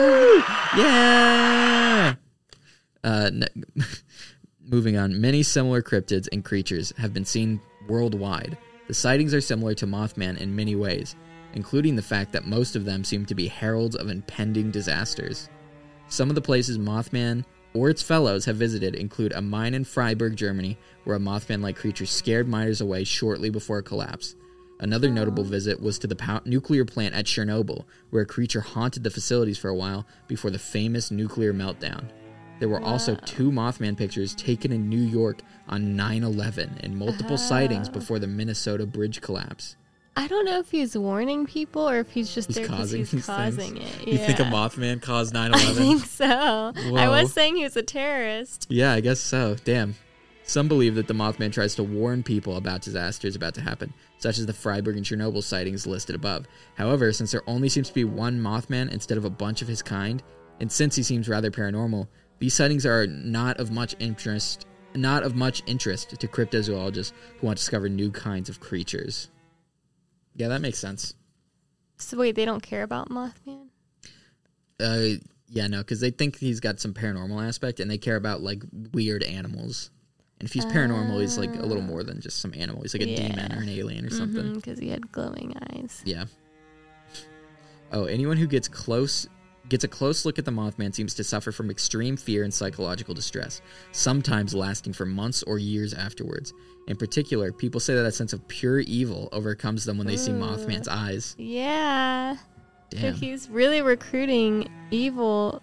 Yeah! Uh, n- moving on. Many similar cryptids and creatures have been seen worldwide. The sightings are similar to Mothman in many ways, including the fact that most of them seem to be heralds of impending disasters. Some of the places Mothman or its fellows have visited include a mine in Freiburg, Germany, where a Mothman-like creature scared miners away shortly before a collapse. Another notable visit was to the pow- nuclear plant at Chernobyl, where a creature haunted the facilities for a while before the famous nuclear meltdown. There were wow. also two Mothman pictures taken in New York on nine eleven and multiple oh. sightings before the Minnesota bridge collapse. I don't know if he's warning people or if he's just he's there because causing he's causing things. it. You yeah. think a Mothman caused nine eleven? I think so. Whoa. I was saying he was a terrorist. Yeah, I guess so. Damn. Some believe that the Mothman tries to warn people about disasters about to happen, such as the Freiburg and Chernobyl sightings listed above. However, since there only seems to be one Mothman instead of a bunch of his kind, and since he seems rather paranormal, these sightings are not of much interest, not of much interest to cryptozoologists who want to discover new kinds of creatures. Yeah, that makes sense. So wait, they don't care about Mothman? Uh, yeah, no, because they think he's got some paranormal aspect, and they care about like weird animals. And if he's paranormal, uh, he's like a little more than just some animal. He's like a yeah. demon or an alien or something. Because he had glowing eyes. Yeah. Oh, anyone who gets close, gets a close look at the Mothman seems to suffer from extreme fear and psychological distress, sometimes lasting for months or years afterwards. In particular, people say that a sense of pure evil overcomes them when they Ooh. see Mothman's eyes. Yeah. Damn. So he's really recruiting evil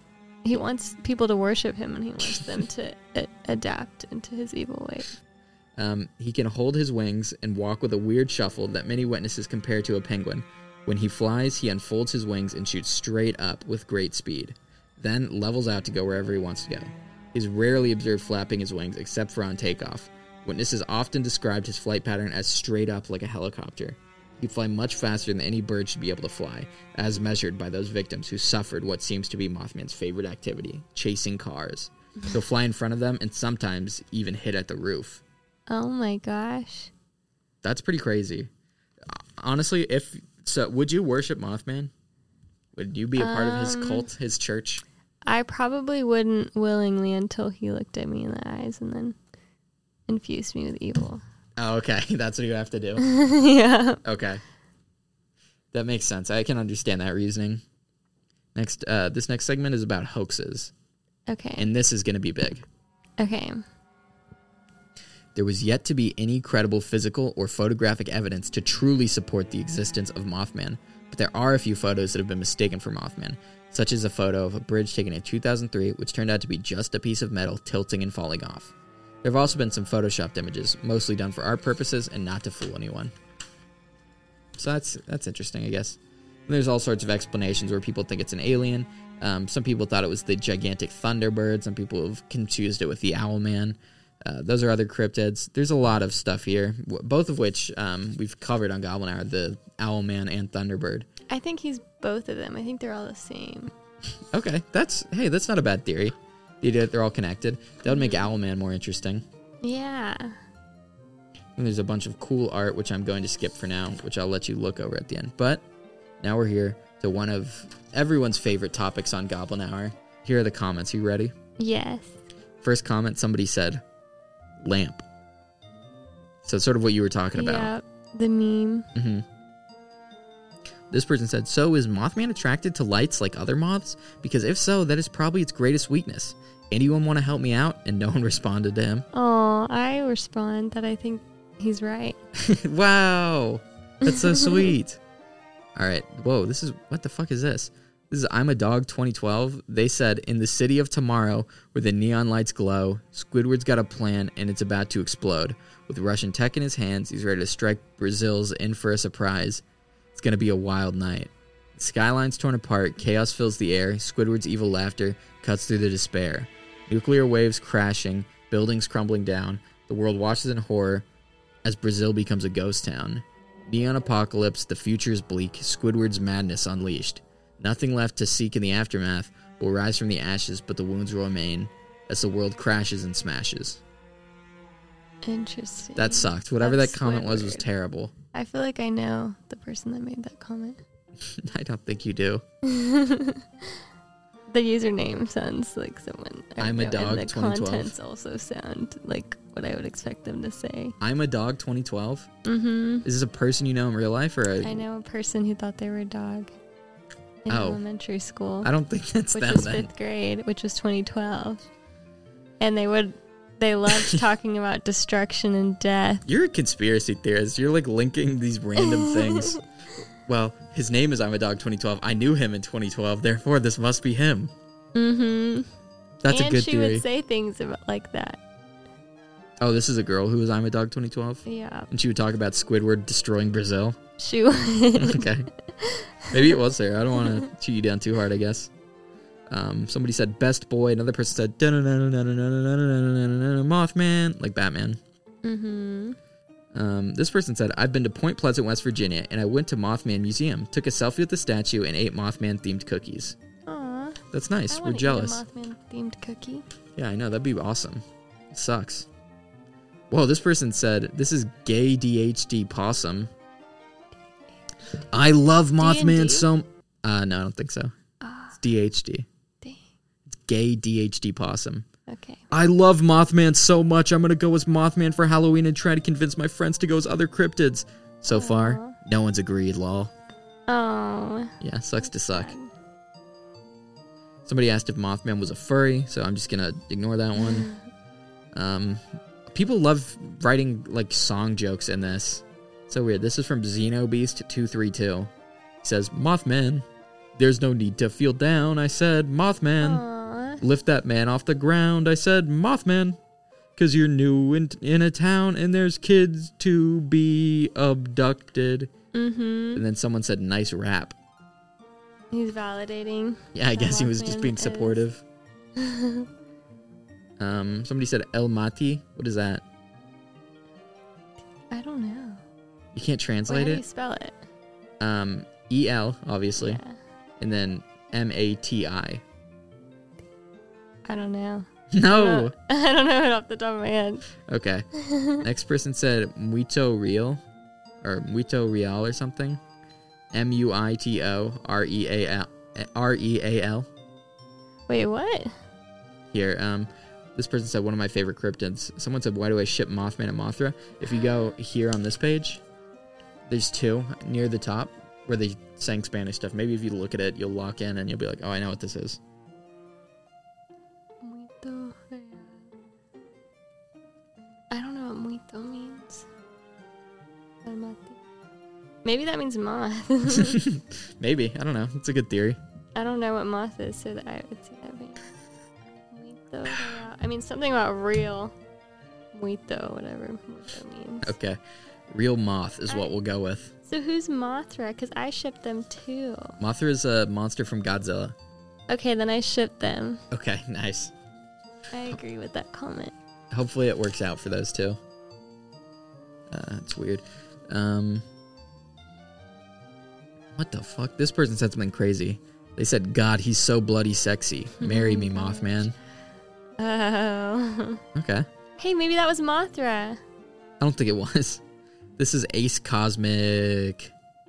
he wants people to worship him, and he wants them to a- adapt into his evil ways. Um, he can hold his wings and walk with a weird shuffle that many witnesses compare to a penguin. When he flies, he unfolds his wings and shoots straight up with great speed, then levels out to go wherever he wants to go. He's rarely observed flapping his wings except for on takeoff. Witnesses often described his flight pattern as straight up like a helicopter. He can fly much faster than any bird should be able to fly, as measured by those victims who suffered what seems to be Mothman's favorite activity, chasing cars. He'll fly in front of them and sometimes even hit at the roof. Oh my gosh. That's pretty crazy. Honestly, if so, would you worship Mothman? Would you be a part um, of his cult, his church? I probably wouldn't willingly until he looked at me in the eyes and then infused me with evil. Oh, okay. That's what you have to do? Yeah. Okay. That makes sense. I can understand that reasoning. Next, uh, this next segment is about hoaxes. Okay. And this is going to be big. Okay. There was yet to be any credible physical or photographic evidence to truly support the existence of Mothman, but there are a few photos that have been mistaken for Mothman, such as a photo of a bridge taken in two thousand three, which turned out to be just a piece of metal tilting and falling off. There have also been some photoshopped images, mostly done for art purposes and not to fool anyone. So that's that's interesting, I guess. And there's all sorts of explanations where people think it's an alien. Um, some people thought it was the gigantic Thunderbird. Some people have confused it with the Owlman. Uh, those are other cryptids. There's a lot of stuff here, both of which um, we've covered on Goblin Hour, the Owlman and Thunderbird. I think he's both of them. I think they're all the same. Okay, that's hey, that's not a bad theory. The idea that they're all connected. That would make Owlman more interesting. Yeah. And there's a bunch of cool art, which I'm going to skip for now, which I'll let you look over at the end. But now we're here to one of everyone's favorite topics on Goblin Hour. Here are the comments. Are you ready? Yes. First comment, somebody said, lamp. So it's sort of what you were talking about. Yeah, the meme. Mm-hmm. This person said, so is Mothman attracted to lights like other moths? Because if so, that is probably its greatest weakness. Anyone want to help me out? And no one responded to him. Oh, I respond that I think he's right. Wow. That's so sweet. All right. Whoa, this is, what the fuck is this? This is I'm a Dog twenty twelve. They said, in the city of tomorrow, where the neon lights glow, Squidward's got a plan and it's about to explode. With Russian tech in his hands, he's ready to strike Brazil's in for a surprise. It's going to be a wild night. The skyline's torn apart, chaos fills the air, Squidward's evil laughter cuts through the despair. Nuclear waves crashing, buildings crumbling down, the world watches in horror as Brazil becomes a ghost town. Neon apocalypse, the future is bleak, Squidward's madness unleashed. Nothing left to seek in the aftermath will rise from the ashes, but the wounds will remain as the world crashes and smashes. Interesting. That sucked. Whatever That's that comment Squidward. was was terrible. I feel like I know the person that made that comment. I don't think you do. The username sounds like someone. I'm a Dog and the twenty twelve. contents also sound like what I would expect them to say. I'm a Dog twenty twelve? Mm-hmm. Is this a person you know in real life? or a... I know a person who thought they were a dog in Oh. elementary school. I don't think that's which them was then. fifth grade, which was twenty twelve. And they would, they loved talking about destruction and death. You're a conspiracy theorist. You're like linking these random things. Well, his name is I'm a Dog twenty twelve. I knew him in twenty twelve, therefore this must be him. Mm-hmm. That's and a good she theory. would say things about like that. Oh, this is a girl who was I'm a Dog twenty twelve? Yeah. And she would talk about Squidward destroying Brazil? She would. Okay. Maybe it was there. I don't want to cheat you down too hard, I guess. Um, somebody said best boy. Another person said Mothman, like Batman. Mm-hmm. Um, this person said, I've been to Point Pleasant, West Virginia, and I went to Mothman Museum, took a selfie with the statue, and ate Mothman-themed cookies. Aw. That's nice. I We're wanna jealous. Eat a Mothman-themed cookie. Yeah, I know. That'd be awesome. It sucks. Whoa, this person said, this is gay D H D possum. I love Mothman D and D? so... Uh, no, I don't think so. Ah. It's D H D. Dang. It's gay D H D possum. Okay. I love Mothman so much. I'm going to go as Mothman for Halloween and try to convince my friends to go as other cryptids. So Aw. far, no one's agreed, lol. Oh. Yeah, sucks to suck. Somebody asked if Mothman was a furry, so I'm just going to ignore that one. Um, people love writing, like, song jokes in this. So weird. This is from Xenobeast two three two. He says, Mothman, there's no need to feel down. I said, Mothman. Aw. Lift that man off the ground. I said, Mothman. Because you're new in, in a town and there's kids to be abducted. Mm-hmm. And then someone said, nice rap. He's validating. Yeah, I the guess he was just Mothman being is- supportive. um, Somebody said El Mati. What is that? I don't know. You can't Wait, how translate do you it? spell it? Um, E L, obviously. Yeah. And then M A T I. I don't know. No. I don't know it off the top of my head. Okay. Next person said Muito Real. Or Muito Real or something. M U I T O R E A L. R E A L. Wait, what? Here, um, this person said one of my favorite cryptids. Someone said, why do I ship Mothman and Mothra? If you go here on this page, there's two near the top where they sang Spanish stuff. Maybe if you look at it, you'll lock in and you'll be like, oh, I know what this is. Muito real. I don't know what muito means. Almaty. Maybe that means moth. Maybe. I don't know. It's a good theory. I don't know what moth is, so that I would see that being muito real. I mean, something about real. Muito, whatever muito means. Okay. Real moth is what we'll go with. So who's Mothra? Because I ship them too. Mothra is a monster from Godzilla. Okay, then I ship them. Okay, nice. I agree with that comment. Hopefully it works out for those two. Uh, that's weird. Um, what the fuck? This person said something crazy. They said, God, he's so bloody sexy. Marry me, Mothman. Oh. Okay. Hey, maybe that was Mothra. I don't think it was. This is Ace Cosmic.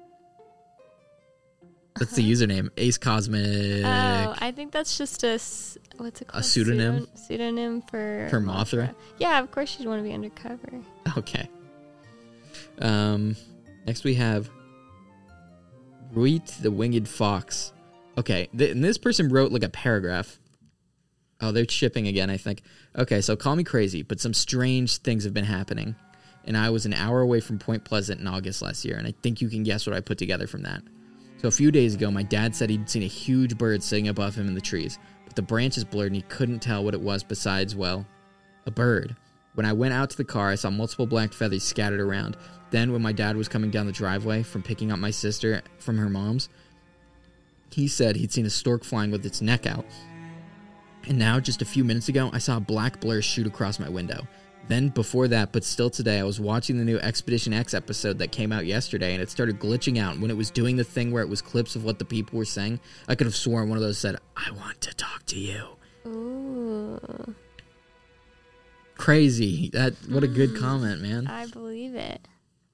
That's the username. Ace Cosmic. Oh, I think that's just a s- what's it called? pseudonym? Pseudo- pseudonym for For Mothra? Yeah, of course you'd want to be undercover. Okay. Um, next we have Ruit the Winged Fox. Okay, th- and this person wrote like a paragraph. Oh, they're shipping again, I think. Okay, so call me crazy, but some strange things have been happening. And I was an hour away from Point Pleasant in August last year, and I think you can guess what I put together from that. So a few days ago, my dad said he'd seen a huge bird sitting above him in the trees, but the branches blurred and he couldn't tell what it was besides, well, a bird. When I went out to the car, I saw multiple black feathers scattered around. Then, when my dad was coming down the driveway from picking up my sister from her mom's, he said he'd seen a stork flying with its neck out. And now, just a few minutes ago, I saw a black blur shoot across my window. Then, before that, but still today, I was watching the new Expedition X episode that came out yesterday, and it started glitching out. And when it was doing the thing where it was clips of what the people were saying, I could have sworn one of those said, I want to talk to you. Ooh. Crazy. That What a good comment, man. I believe it.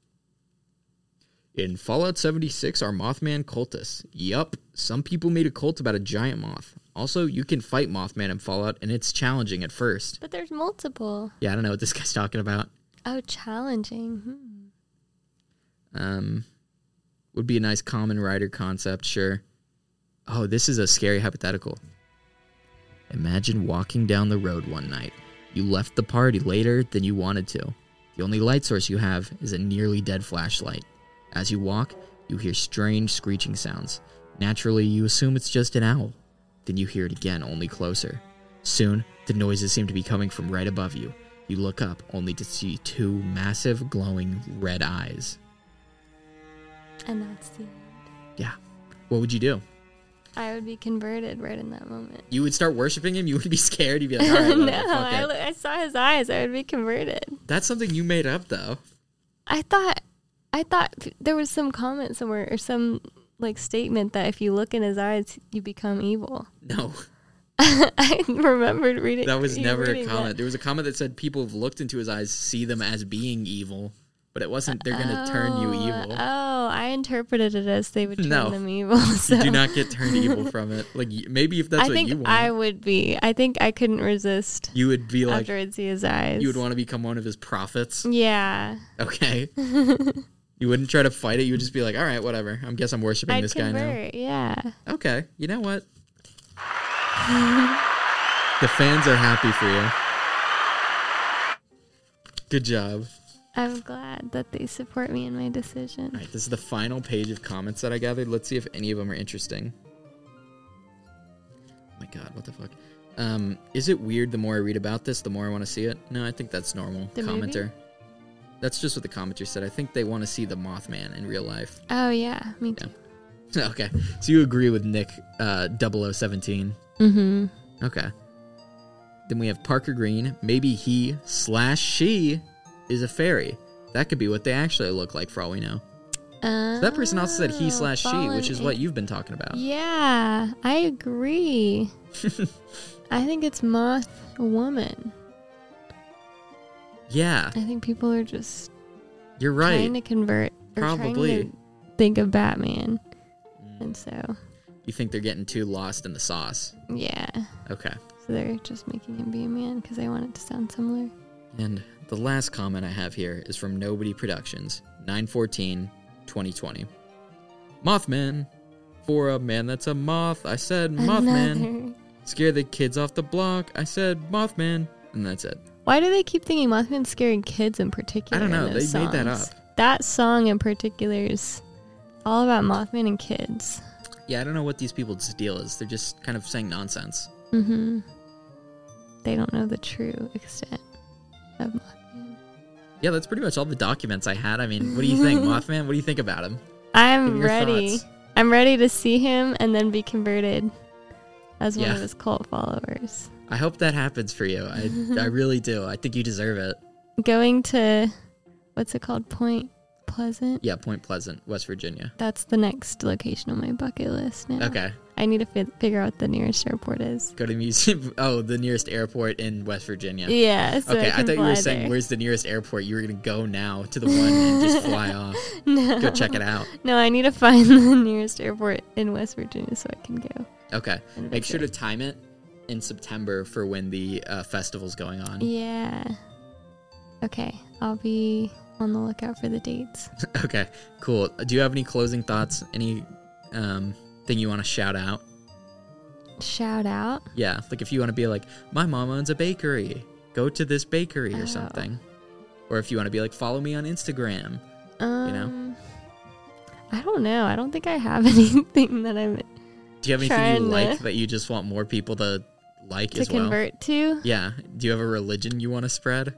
In Fallout seventy-six are Mothman cultists. Yup, some people made a cult about a giant moth. Also, you can fight Mothman in Fallout, and it's challenging at first. But there's multiple. Yeah, I don't know what this guy's talking about. Oh, challenging. Hmm. Um, would be a nice common writer concept, sure. Oh, this is a scary hypothetical. Imagine walking down the road one night. You left the party later than you wanted to. The only light source you have is a nearly dead flashlight. As you walk, you hear strange screeching sounds. Naturally, you assume it's just an owl. Then you hear it again, only closer. Soon, the noises seem to be coming from right above you. You look up, only to see two massive, glowing red eyes. And that's the end. Yeah. What would you do? I would be converted right in that moment. You would start worshiping him? You wouldn't be scared? You'd be like, all right, no, whatever, fuck I, it. lo- I saw his eyes. I would be converted. That's something you made up, though. I thought, I thought there was some comment somewhere or some like statement that if you look in his eyes, you become evil. No, I remembered reading. that was you never a reading comment. that. There was a comment that said people have looked into his eyes, see them as being evil, but it wasn't they're going to turn you Oh, evil. Oh, I interpreted it as they would turn No. them evil. So. You do not get turned evil from it. Like, y- maybe if that's I what think you want, I would be. I think I couldn't resist you would be like, after I'd see his eyes. you would want to become one of his prophets. Yeah. Okay. You wouldn't try to fight it. You would just be like, all right, whatever. I guess I'm worshiping I'd this guy now. convert. Yeah. Okay. You know what? The fans are happy for you. Good job. I'm glad that they support me in my decision. All right, this is the final page of comments that I gathered. Let's see if any of them are interesting. Oh my god, what the fuck? Um, is it weird the more I read about this, the more I want to see it? No, I think that's normal. The Commenter. movie? That's just what the commenter said. I think they want to see the Mothman in real life. Oh, yeah. Me too. Okay. So you agree with Nick uh, double oh seventeen? Mm-hmm. Okay. Then we have Parker Green. Maybe he slash she is a fairy. That could be what they actually look like for all we know. Uh, So that person also said he slash she, which is what you've been talking about. Yeah, I agree. I think it's Moth Woman. Yeah, I think people are just you're right. trying to convert. Or Probably. Trying to think of Batman. And so, You think they're getting too lost in the sauce. yeah. Okay. So they're just making him be a man because they want it to sound similar. And the last comment I have here is from Nobody Productions, nine fourteen twenty twenty. Mothman. For a man that's a moth, I said Mothman. Another. Scare the kids off the block, I said Mothman. And that's it. Why do they keep thinking Mothman's scaring kids in particular? I don't know. in They those made that songs? up. That song in particular is all about Mothman and kids. Yeah, I don't know what these people's deal is. They're just kind of saying nonsense. Mm-hmm. They don't know the true extent of Mothman. Yeah, that's pretty much all the documents I had. I mean, what do you think, Mothman? What do you think about him? Give I'm me your ready. thoughts. I'm ready to see him and then be converted as one Yeah. of his cult followers. I hope that happens for you. I, I really do. I think you deserve it. Going to, what's it called? Point Pleasant? Yeah, Point Pleasant, West Virginia. That's the next location on my bucket list now. Okay. I need to fi- figure out what the nearest airport is. Go to museum. Oh, the nearest airport in West Virginia. Yeah. So Okay, I, I, can thought you fly were saying there. where's the nearest airport. You were going to go now to the one and just fly off. No. Go check it out. No, I need to find the nearest airport in West Virginia so I can go. Okay. and Make sure visit. to time it in September for when the uh, festival's going on. Yeah. Okay. I'll be on the lookout for the dates. Okay, cool. Do you have any closing thoughts? Any um, thing you want to shout out? Shout out. Yeah, like if you want to be like, my mom owns a bakery. Go to this bakery or Oh. something. Or if you want to be like, follow me on Instagram. Um, know? I don't know. I don't think I have anything that I'm Do you have anything you Trying to- like that you just want more people to like to as well? convert to. Yeah. Do you have a religion you want to spread?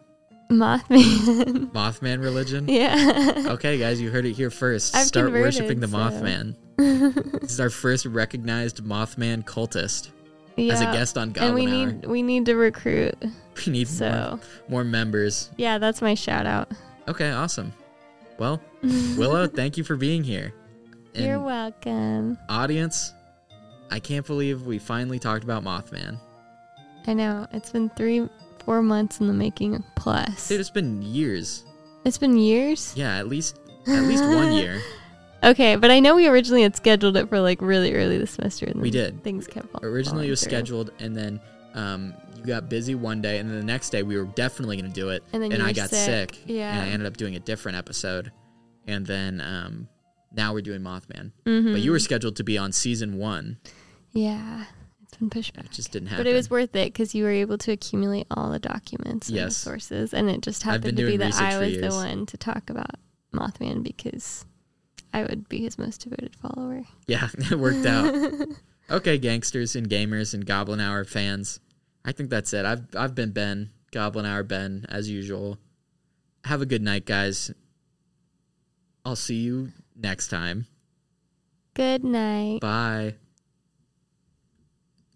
Mothman. Mothman religion? Yeah. Okay, guys, you heard it here first. I've Start converted, worshiping the so- Mothman. This is our first recognized Mothman cultist yeah. as a guest on and Goblin we Hour. need we need to recruit. We need So more, more members. yeah, that's my shout out. Okay, awesome. Well, Willow, thank you for being here. And You're welcome. audience, I can't believe we finally talked about Mothman. I know it's been three, four months in the making plus. Dude, it's been years. It's been years. Yeah, at least at least one year. Okay, but I know we originally had scheduled it for like really early this semester, and We then did. Things kept fall- Originally, it was falling through. scheduled, and then um, you got busy one day, and then the next day we were definitely going to do it, And then you I were got sick. sick, Yeah. and I ended up doing a different episode, and then um, now we're doing Mothman. Mhm. But you were scheduled to be on season one. Yeah, it's been pushed back. It just didn't happen. But it was worth it because you were able to accumulate all the documents and the Yes. sources, and it just I've been happened to be doing that research I for was the years. one to talk about Mothman because I would be his most devoted follower. Yeah, it worked out. Okay, gangsters and gamers and Goblin Hour fans. I think that's it. I've I've been Ben, Goblin Hour Ben, as usual. Have a good night, guys. I'll see you next time. Good night. Bye.